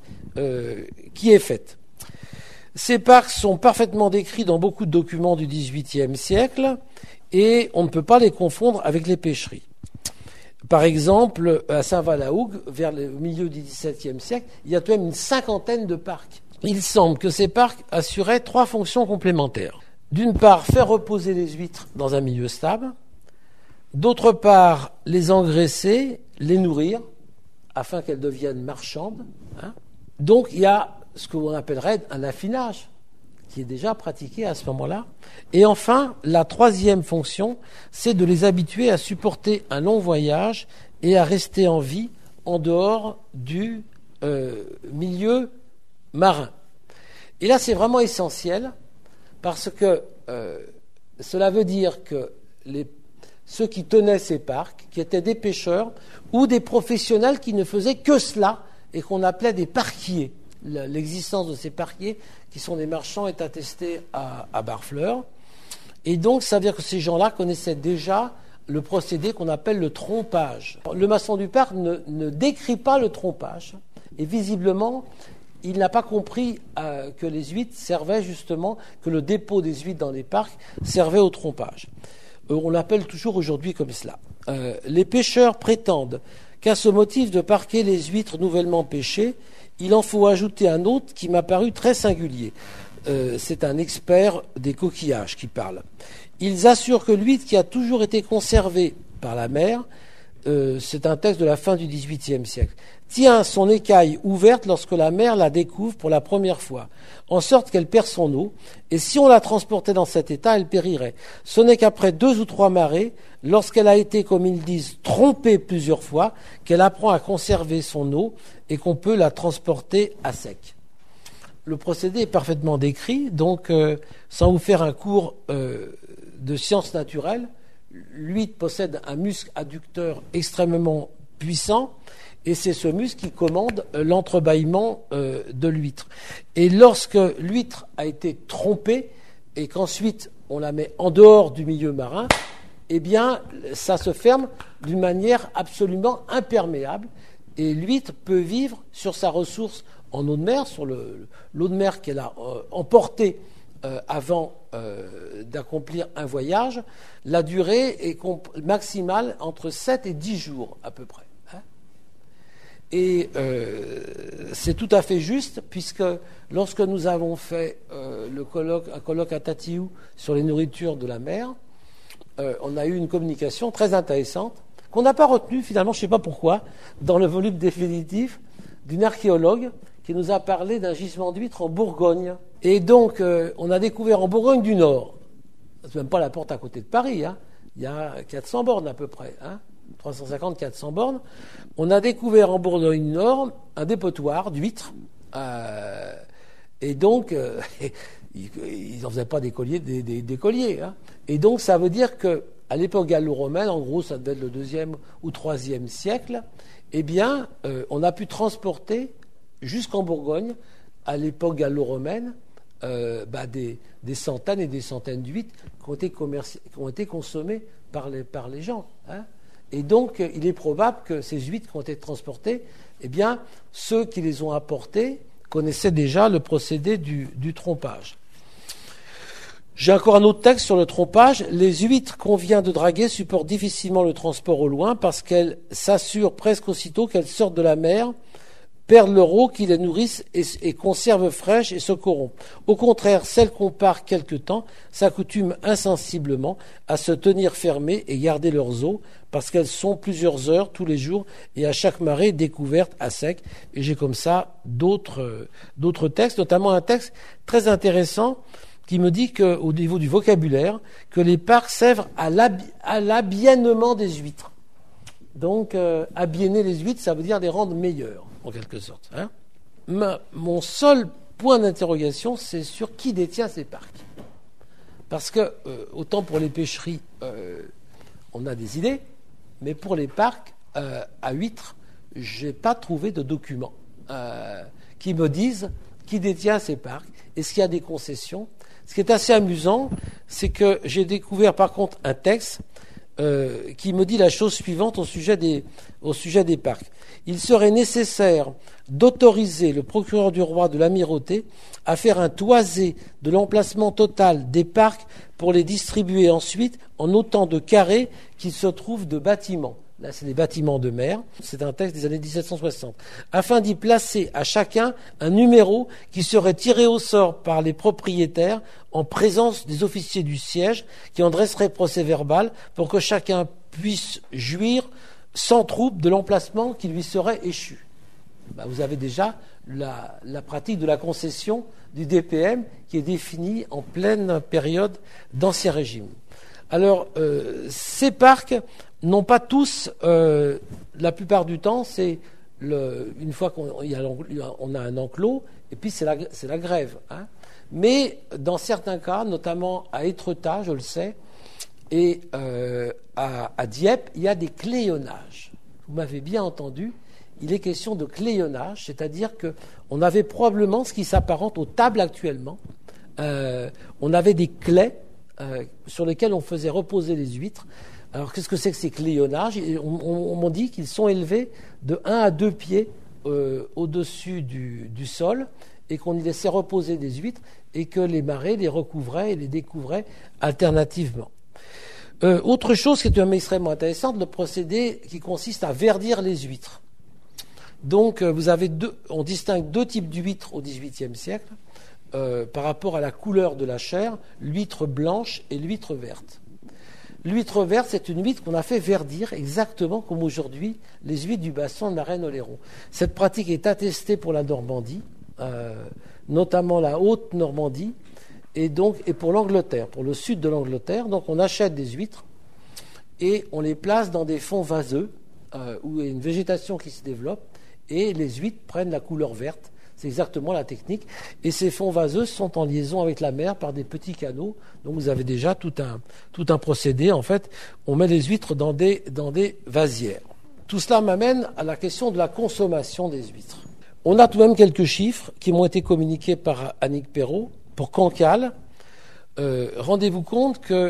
qui est faite. Ces parcs sont parfaitement décrits dans beaucoup de documents du XVIIIe siècle et on ne peut pas les confondre avec les pêcheries. Par exemple, à Saint-Valahougue, vers le milieu du XVIIe siècle, il y a tout de même une 50aine de parcs. Il semble que ces parcs assuraient 3 fonctions complémentaires. D'une part, faire reposer les huîtres dans un milieu stable. D'autre part, les engraisser, les nourrir, afin qu'elles deviennent marchandes. Donc, il y a ce que l'on appellerait un affinage, qui est déjà pratiqué à ce moment-là. Et enfin, la 3e fonction, c'est de les habituer à supporter un long voyage et à rester en vie en dehors du milieu marin. Et là, c'est vraiment essentiel, parce que cela veut dire que ceux qui tenaient ces parcs, qui étaient des pêcheurs ou des professionnels qui ne faisaient que cela et qu'on appelait des parquiers. L'existence de ces parquiers, qui sont des marchands, est attestée à Barfleur. Et donc, ça veut dire que ces gens-là connaissaient déjà le procédé qu'on appelle le trompage. Le maçon du parc ne décrit pas le trompage. Et visiblement, il n'a pas compris que les huîtres servaient justement, que le dépôt des huîtres dans les parcs servait au trompage. On l'appelle toujours aujourd'hui comme cela. Les pêcheurs prétendent qu'à ce motif de parquer les huîtres nouvellement pêchées, il en faut ajouter un autre qui m'a paru très singulier. C'est un expert des coquillages qui parle. Ils assurent que l'huître qui a toujours été conservée par la mer, c'est un texte de la fin du XVIIIe siècle, tient son écaille ouverte lorsque la mer la découvre pour la première fois, en sorte qu'elle perd son eau, et si on la transportait dans cet état, elle périrait. Ce n'est qu'après 2 ou 3 marées, lorsqu'elle a été, comme ils disent, trompée plusieurs fois, qu'elle apprend à conserver son eau et qu'on peut la transporter à sec. Le procédé est parfaitement décrit, donc sans vous faire un cours de sciences naturelles, l'huître possède un muscle adducteur extrêmement puissant, et c'est ce muscle qui commande l'entrebâillement de l'huître. Et lorsque l'huître a été trompée et qu'ensuite on la met en dehors du milieu marin, eh bien, ça se ferme d'une manière absolument imperméable. Et l'huître peut vivre sur sa ressource en eau de mer, sur l'eau de mer qu'elle a emportée avant d'accomplir un voyage. La durée est maximale entre 7 et 10 jours à peu près. Et c'est tout à fait juste, puisque lorsque nous avons fait un colloque à Tatiou sur les nourritures de la mer, on a eu une communication très intéressante, qu'on n'a pas retenue finalement, je ne sais pas pourquoi, dans le volume définitif, d'une archéologue qui nous a parlé d'un gisement d'huîtres en Bourgogne. Et donc, on a découvert en Bourgogne du Nord, c'est même pas la porte à côté de Paris, il y a 400 bornes à peu près, 350-400 bornes. On a découvert en Bourgogne du Nord un dépotoir d'huîtres, et donc, ils n'en faisaient pas des colliers. Et donc, ça veut dire qu'à l'époque gallo-romaine, en gros, ça devait être le 2e ou 3e siècle, eh bien, on a pu transporter jusqu'en Bourgogne, à l'époque gallo-romaine, des centaines et des centaines d'huîtres qui ont été consommées par les gens. Et donc, il est probable que ces huîtres qui ont été transportées, eh bien, ceux qui les ont apportées connaissaient déjà le procédé du trompage. J'ai encore un autre texte sur le trompage. Les huîtres qu'on vient de draguer supportent difficilement le transport au loin parce qu'elles s'assurent presque aussitôt qu'elles sortent de la mer perdent leur eau qui les nourrissent et conservent fraîches et se corrompent. Au contraire, celles qu'on part quelque temps s'accoutument insensiblement à se tenir fermées et garder leurs eaux, parce qu'elles sont plusieurs heures tous les jours et à chaque marée découvertes à sec. Et j'ai comme ça d'autres textes, notamment un texte très intéressant qui me dit qu'au niveau du vocabulaire, que les parcs servent à l'habillement des huîtres. Donc, habienner les huîtres, ça veut dire les rendre meilleures, en quelque sorte. Hein. Mon seul point d'interrogation, c'est sur qui détient ces parcs. Parce que, autant pour les pêcheries, on a des idées, mais pour les parcs à huîtres, je n'ai pas trouvé de documents qui me disent qui détient ces parcs. Est-ce qu'il y a des concessions ? Ce qui est assez amusant, c'est que j'ai découvert par contre un texte qui me dit la chose suivante au sujet des parcs. Il serait nécessaire d'autoriser le procureur du roi de l'amirauté à faire un toisé de l'emplacement total des parcs pour les distribuer ensuite en autant de carrés qu'il se trouve de bâtiments. Là, c'est des bâtiments de mer. C'est un texte des années 1760. Afin d'y placer à chacun un numéro qui serait tiré au sort par les propriétaires en présence des officiers du siège qui en dresseraient procès-verbal pour que chacun puisse jouir sans trouble de l'emplacement qui lui serait échu. Vous avez déjà la pratique de la concession du DPM qui est définie en pleine période d'Ancien Régime. Alors, ces parcs n'ont pas tous, la plupart du temps, c'est une fois qu'on a un enclos, et puis c'est la grève. Hein. Mais dans certains cas, notamment à Étretat, je le sais, et à Dieppe, il y a des cléonnages. Vous m'avez bien entendu, il est question de cléonnage, c'est-à-dire qu'on avait probablement ce qui s'apparente aux tables actuellement. On avait des claies sur lesquelles on faisait reposer les huîtres. Alors, qu'est-ce que c'est que ces cléonnages ? On m'a dit qu'ils sont élevés de 1 à 2 pieds au-dessus du sol et qu'on y laissait reposer des huîtres et que les marées les recouvraient et les découvraient alternativement. Autre chose qui est extrêmement intéressante, le procédé qui consiste à verdir les huîtres. Donc, on distingue deux types d'huîtres au XVIIIe siècle par rapport à la couleur de la chair, l'huître blanche et l'huître verte. L'huître verte, c'est une huître qu'on a fait verdir exactement comme aujourd'hui les huîtres du bassin de la Reine-Oléron. Cette pratique est attestée pour la Normandie, notamment la Haute-Normandie, et pour l'Angleterre, pour le sud de l'Angleterre. Donc on achète des huîtres et on les place dans des fonds vaseux où il y a une végétation qui se développe et les huîtres prennent la couleur verte. C'est exactement la technique. Et ces fonds vaseux sont en liaison avec la mer par des petits canaux. Donc vous avez déjà tout un procédé. En fait, on met les huîtres dans des vasières. Tout cela m'amène à la question de la consommation des huîtres. On a tout de même quelques chiffres qui m'ont été communiqués par Annick Perrault pour Cancale. Rendez-vous compte que,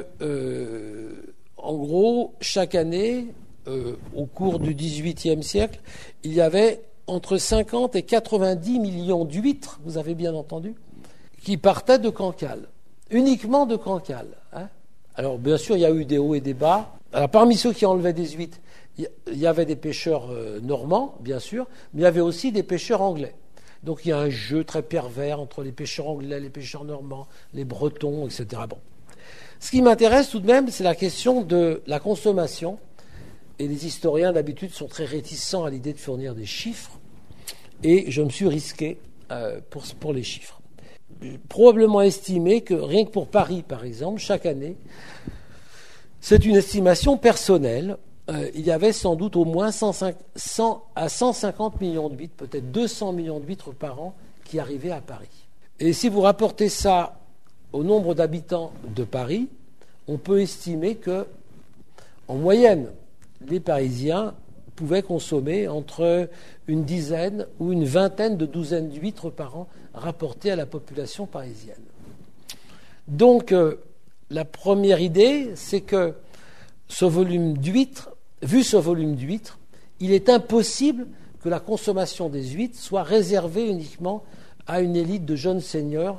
en gros, chaque année, au cours du XVIIIe siècle, il y avait entre 50 et 90 millions d'huîtres, vous avez bien entendu, qui partaient de Cancale, uniquement de Cancale. Hein. Alors, bien sûr, il y a eu des hauts et des bas. Alors, parmi ceux qui enlevaient des huîtres, il y avait des pêcheurs normands, bien sûr, mais il y avait aussi des pêcheurs anglais. Donc, il y a un jeu très pervers entre les pêcheurs anglais, les pêcheurs normands, les bretons, etc. Bon. Ce qui m'intéresse tout de même, c'est la question de la consommation. Et les historiens, d'habitude, sont très réticents à l'idée de fournir des chiffres. Et je me suis risqué pour les chiffres. J'ai probablement estimé que, rien que pour Paris, par exemple, chaque année, c'est une estimation personnelle, il y avait sans doute au moins 100 à 150 millions d'huîtres, peut-être 200 millions d'huîtres par an qui arrivaient à Paris. Et si vous rapportez ça au nombre d'habitants de Paris, on peut estimer que, en moyenne, les Parisiens pouvaient consommer entre une dizaine ou une vingtaine de douzaines d'huîtres par an rapportées à la population parisienne. Donc, la première idée, c'est que ce volume d'huîtres, vu ce volume d'huîtres, il est impossible que la consommation des huîtres soit réservée uniquement à une élite de jeunes seigneurs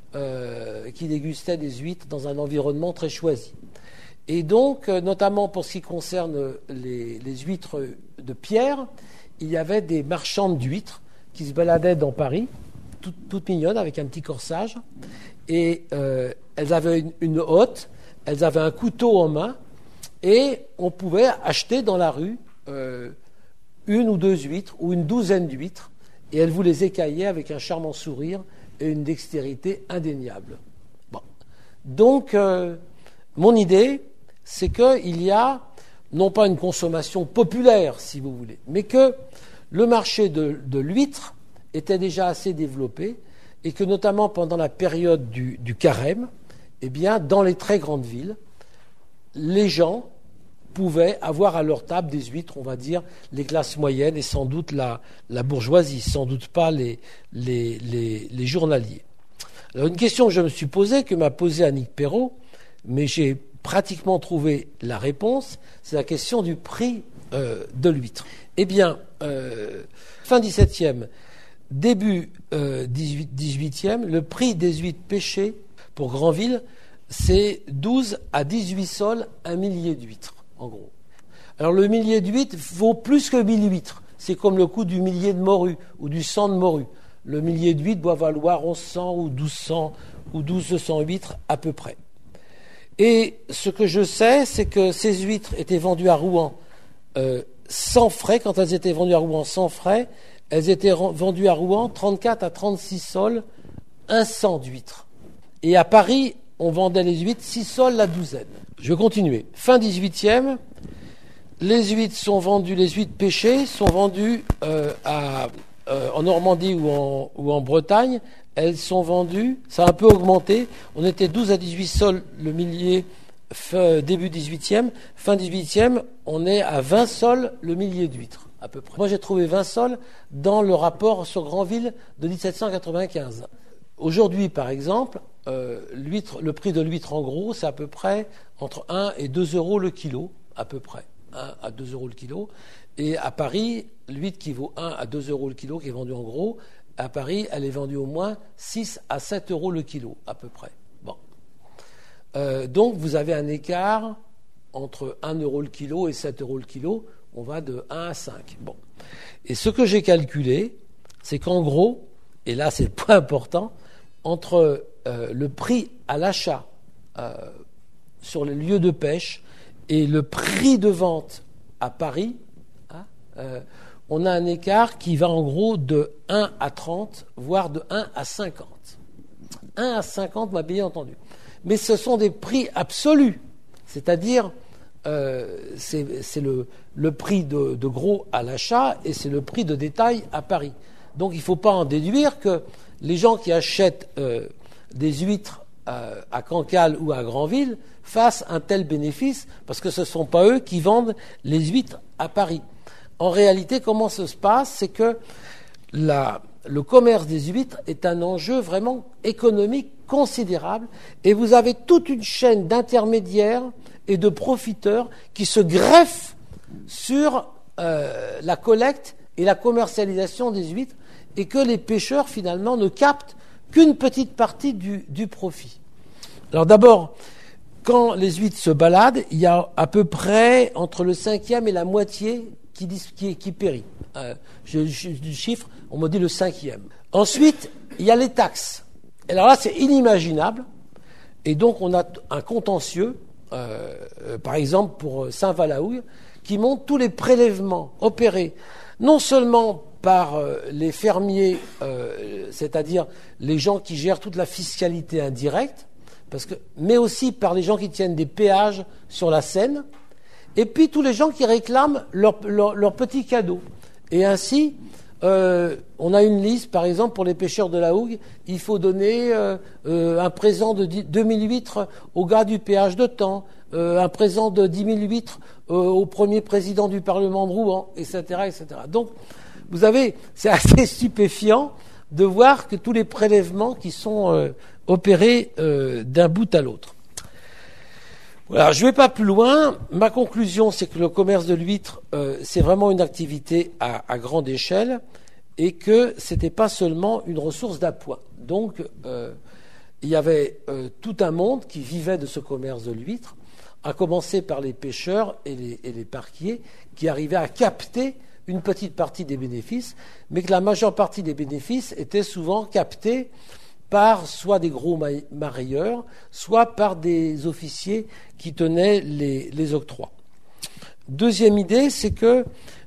qui dégustaient des huîtres dans un environnement très choisi. Et donc, notamment pour ce qui concerne les huîtres de pierre, il y avait des marchandes d'huîtres qui se baladaient dans Paris, toutes mignonnes, avec un petit corsage. Et elles avaient une hotte, elles avaient un couteau en main, et on pouvait acheter dans la rue une ou deux huîtres, ou une douzaine d'huîtres, et elles vous les écaillaient avec un charmant sourire et une dextérité indéniable. Bon. Donc, mon idée, c'est qu'il y a, non pas une consommation populaire, si vous voulez, mais que le marché de l'huître était déjà assez développé, et que notamment pendant la période du carême, eh bien, dans les très grandes villes, les gens pouvaient avoir à leur table des huîtres, on va dire, les classes moyennes et sans doute la bourgeoisie, sans doute pas les journaliers. Alors, une question que je me suis posée, que m'a posée Annick Perrault, mais j'ai pratiquement trouvé la réponse, c'est la question du prix de l'huître. Eh bien, fin 17e, début 18e, le prix des huîtres pêchées pour Granville, c'est 12 à 18 sols un millier d'huîtres, en gros. Alors le millier d'huîtres vaut plus que 1000 huîtres. C'est comme le coût du millier de morue ou du 100 de morue. Le millier d'huîtres doit valoir 1100 ou 1200 ou 1200 huîtres à peu près. Et ce que je sais, c'est que ces huîtres étaient vendues à Rouen sans frais. Quand elles étaient vendues à Rouen sans frais, elles étaient vendues à Rouen 34 à 36 sols, un cent d'huîtres. Et à Paris, on vendait les huîtres 6 sols la douzaine. Je vais continuer. Fin 18e, les huîtres sont vendues, les huîtres pêchées sont vendues en Normandie ou en Bretagne. Elles sont vendues, ça a un peu augmenté. On était 12 à 18 sols le millier début 18e. Fin 18e, on est à 20 sols le millier d'huîtres, à peu près. Moi, j'ai trouvé 20 sols dans le rapport sur Granville de 1795. Aujourd'hui, par exemple, le prix de l'huître en gros, c'est à peu près entre 1 et 2 euros le kilo, à peu près. 1 à 2 euros le kilo. Et à Paris, l'huître qui vaut 1 à 2 euros le kilo, qui est vendue en gros, à Paris, elle est vendue au moins 6 à 7 euros le kilo, à peu près. Bon. Donc, vous avez un écart entre 1 euro le kilo et 7 euros le kilo. On va de 1 à 5. Bon. Et ce que j'ai calculé, c'est qu'en gros, et là c'est le point important, entre le prix à l'achat sur les lieux de pêche et le prix de vente à Paris, on a un écart qui va en gros de 1 à 30, voire de 1 à 50. 1 à 50, m'a bien entendu. Mais ce sont des prix absolus, c'est-à-dire c'est le prix de gros à l'achat et c'est le prix de détail à Paris. Donc il ne faut pas en déduire que les gens qui achètent des huîtres à Cancale ou à Granville fassent un tel bénéfice, parce que ce ne sont pas eux qui vendent les huîtres à Paris. En réalité, comment ça se passe? C'est que le commerce des huîtres est un enjeu vraiment économique considérable, et vous avez toute une chaîne d'intermédiaires et de profiteurs qui se greffent sur la collecte et la commercialisation des huîtres, et que les pêcheurs finalement ne captent qu'une petite partie du profit. Alors d'abord, quand les huîtres se baladent, il y a à peu près entre le cinquième et la moitié qui périt. Du chiffre, on me dit le cinquième. Ensuite, il y a les taxes. Et alors là, c'est inimaginable. Et donc, on a un contentieux, par exemple pour Saint-Valahougue, qui montre tous les prélèvements opérés, non seulement par les fermiers, c'est-à-dire les gens qui gèrent toute la fiscalité indirecte, mais aussi par les gens qui tiennent des péages sur la Seine, et puis tous les gens qui réclament leurs petits cadeaux. Et ainsi, on a une liste, par exemple, pour les pêcheurs de la Hougue, il faut donner un présent de 2000 huîtres au gars du péage de Taon, un présent de 10 000 huîtres au premier président du Parlement de Rouen, etc., etc. Donc, vous avez, c'est assez stupéfiant de voir que tous les prélèvements qui sont opérés d'un bout à l'autre. Voilà, je ne vais pas plus loin. Ma conclusion, c'est que le commerce de l'huître, c'est vraiment une activité à grande échelle, et que ce n'était pas seulement une ressource d'appoint. Donc, il y avait tout un monde qui vivait de ce commerce de l'huître, à commencer par les pêcheurs et les parquiers, qui arrivaient à capter une petite partie des bénéfices, mais que la majeure partie des bénéfices était souvent captée par soit des gros marailleurs, soit par des officiers qui tenaient les octrois. Deuxième idée, c'est que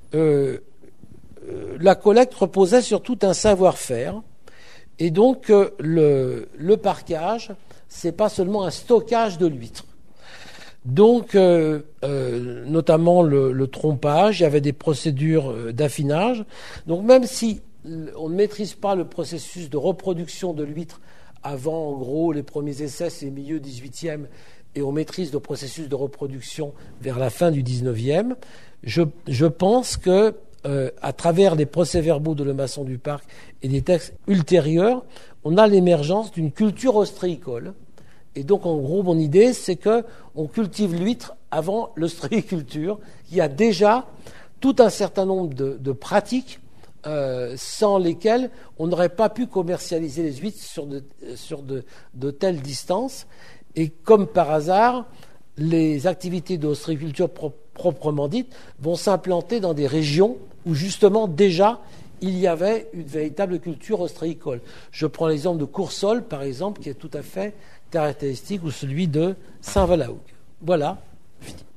la collecte reposait sur tout un savoir-faire, et donc le parquage, c'est pas seulement un stockage de l'huître. Donc, notamment le trompage, il y avait des procédures d'affinage. Donc, même si on ne maîtrise pas le processus de reproduction de l'huître avant, en gros, les premiers essais, c'est milieu 18e, et on maîtrise le processus de reproduction vers la fin du 19e, je pense que à travers les procès-verbaux de Lemasson du Parc et des textes ultérieurs, on a l'émergence d'une culture ostréicole. Et donc, en gros, mon idée, c'est qu'on cultive l'huître avant l'ostréiculture, qui a déjà tout un certain nombre de pratiques sans lesquelles on n'aurait pas pu commercialiser les huîtres sur de telles distances. Et comme par hasard, les activités d'ostréiculture proprement dites vont s'implanter dans des régions où justement déjà il y avait une véritable culture ostréicole. Je prends l'exemple de Coursol, par exemple, qui est tout à fait caractéristique, ou celui de Saint-Valahougue. Voilà, fini.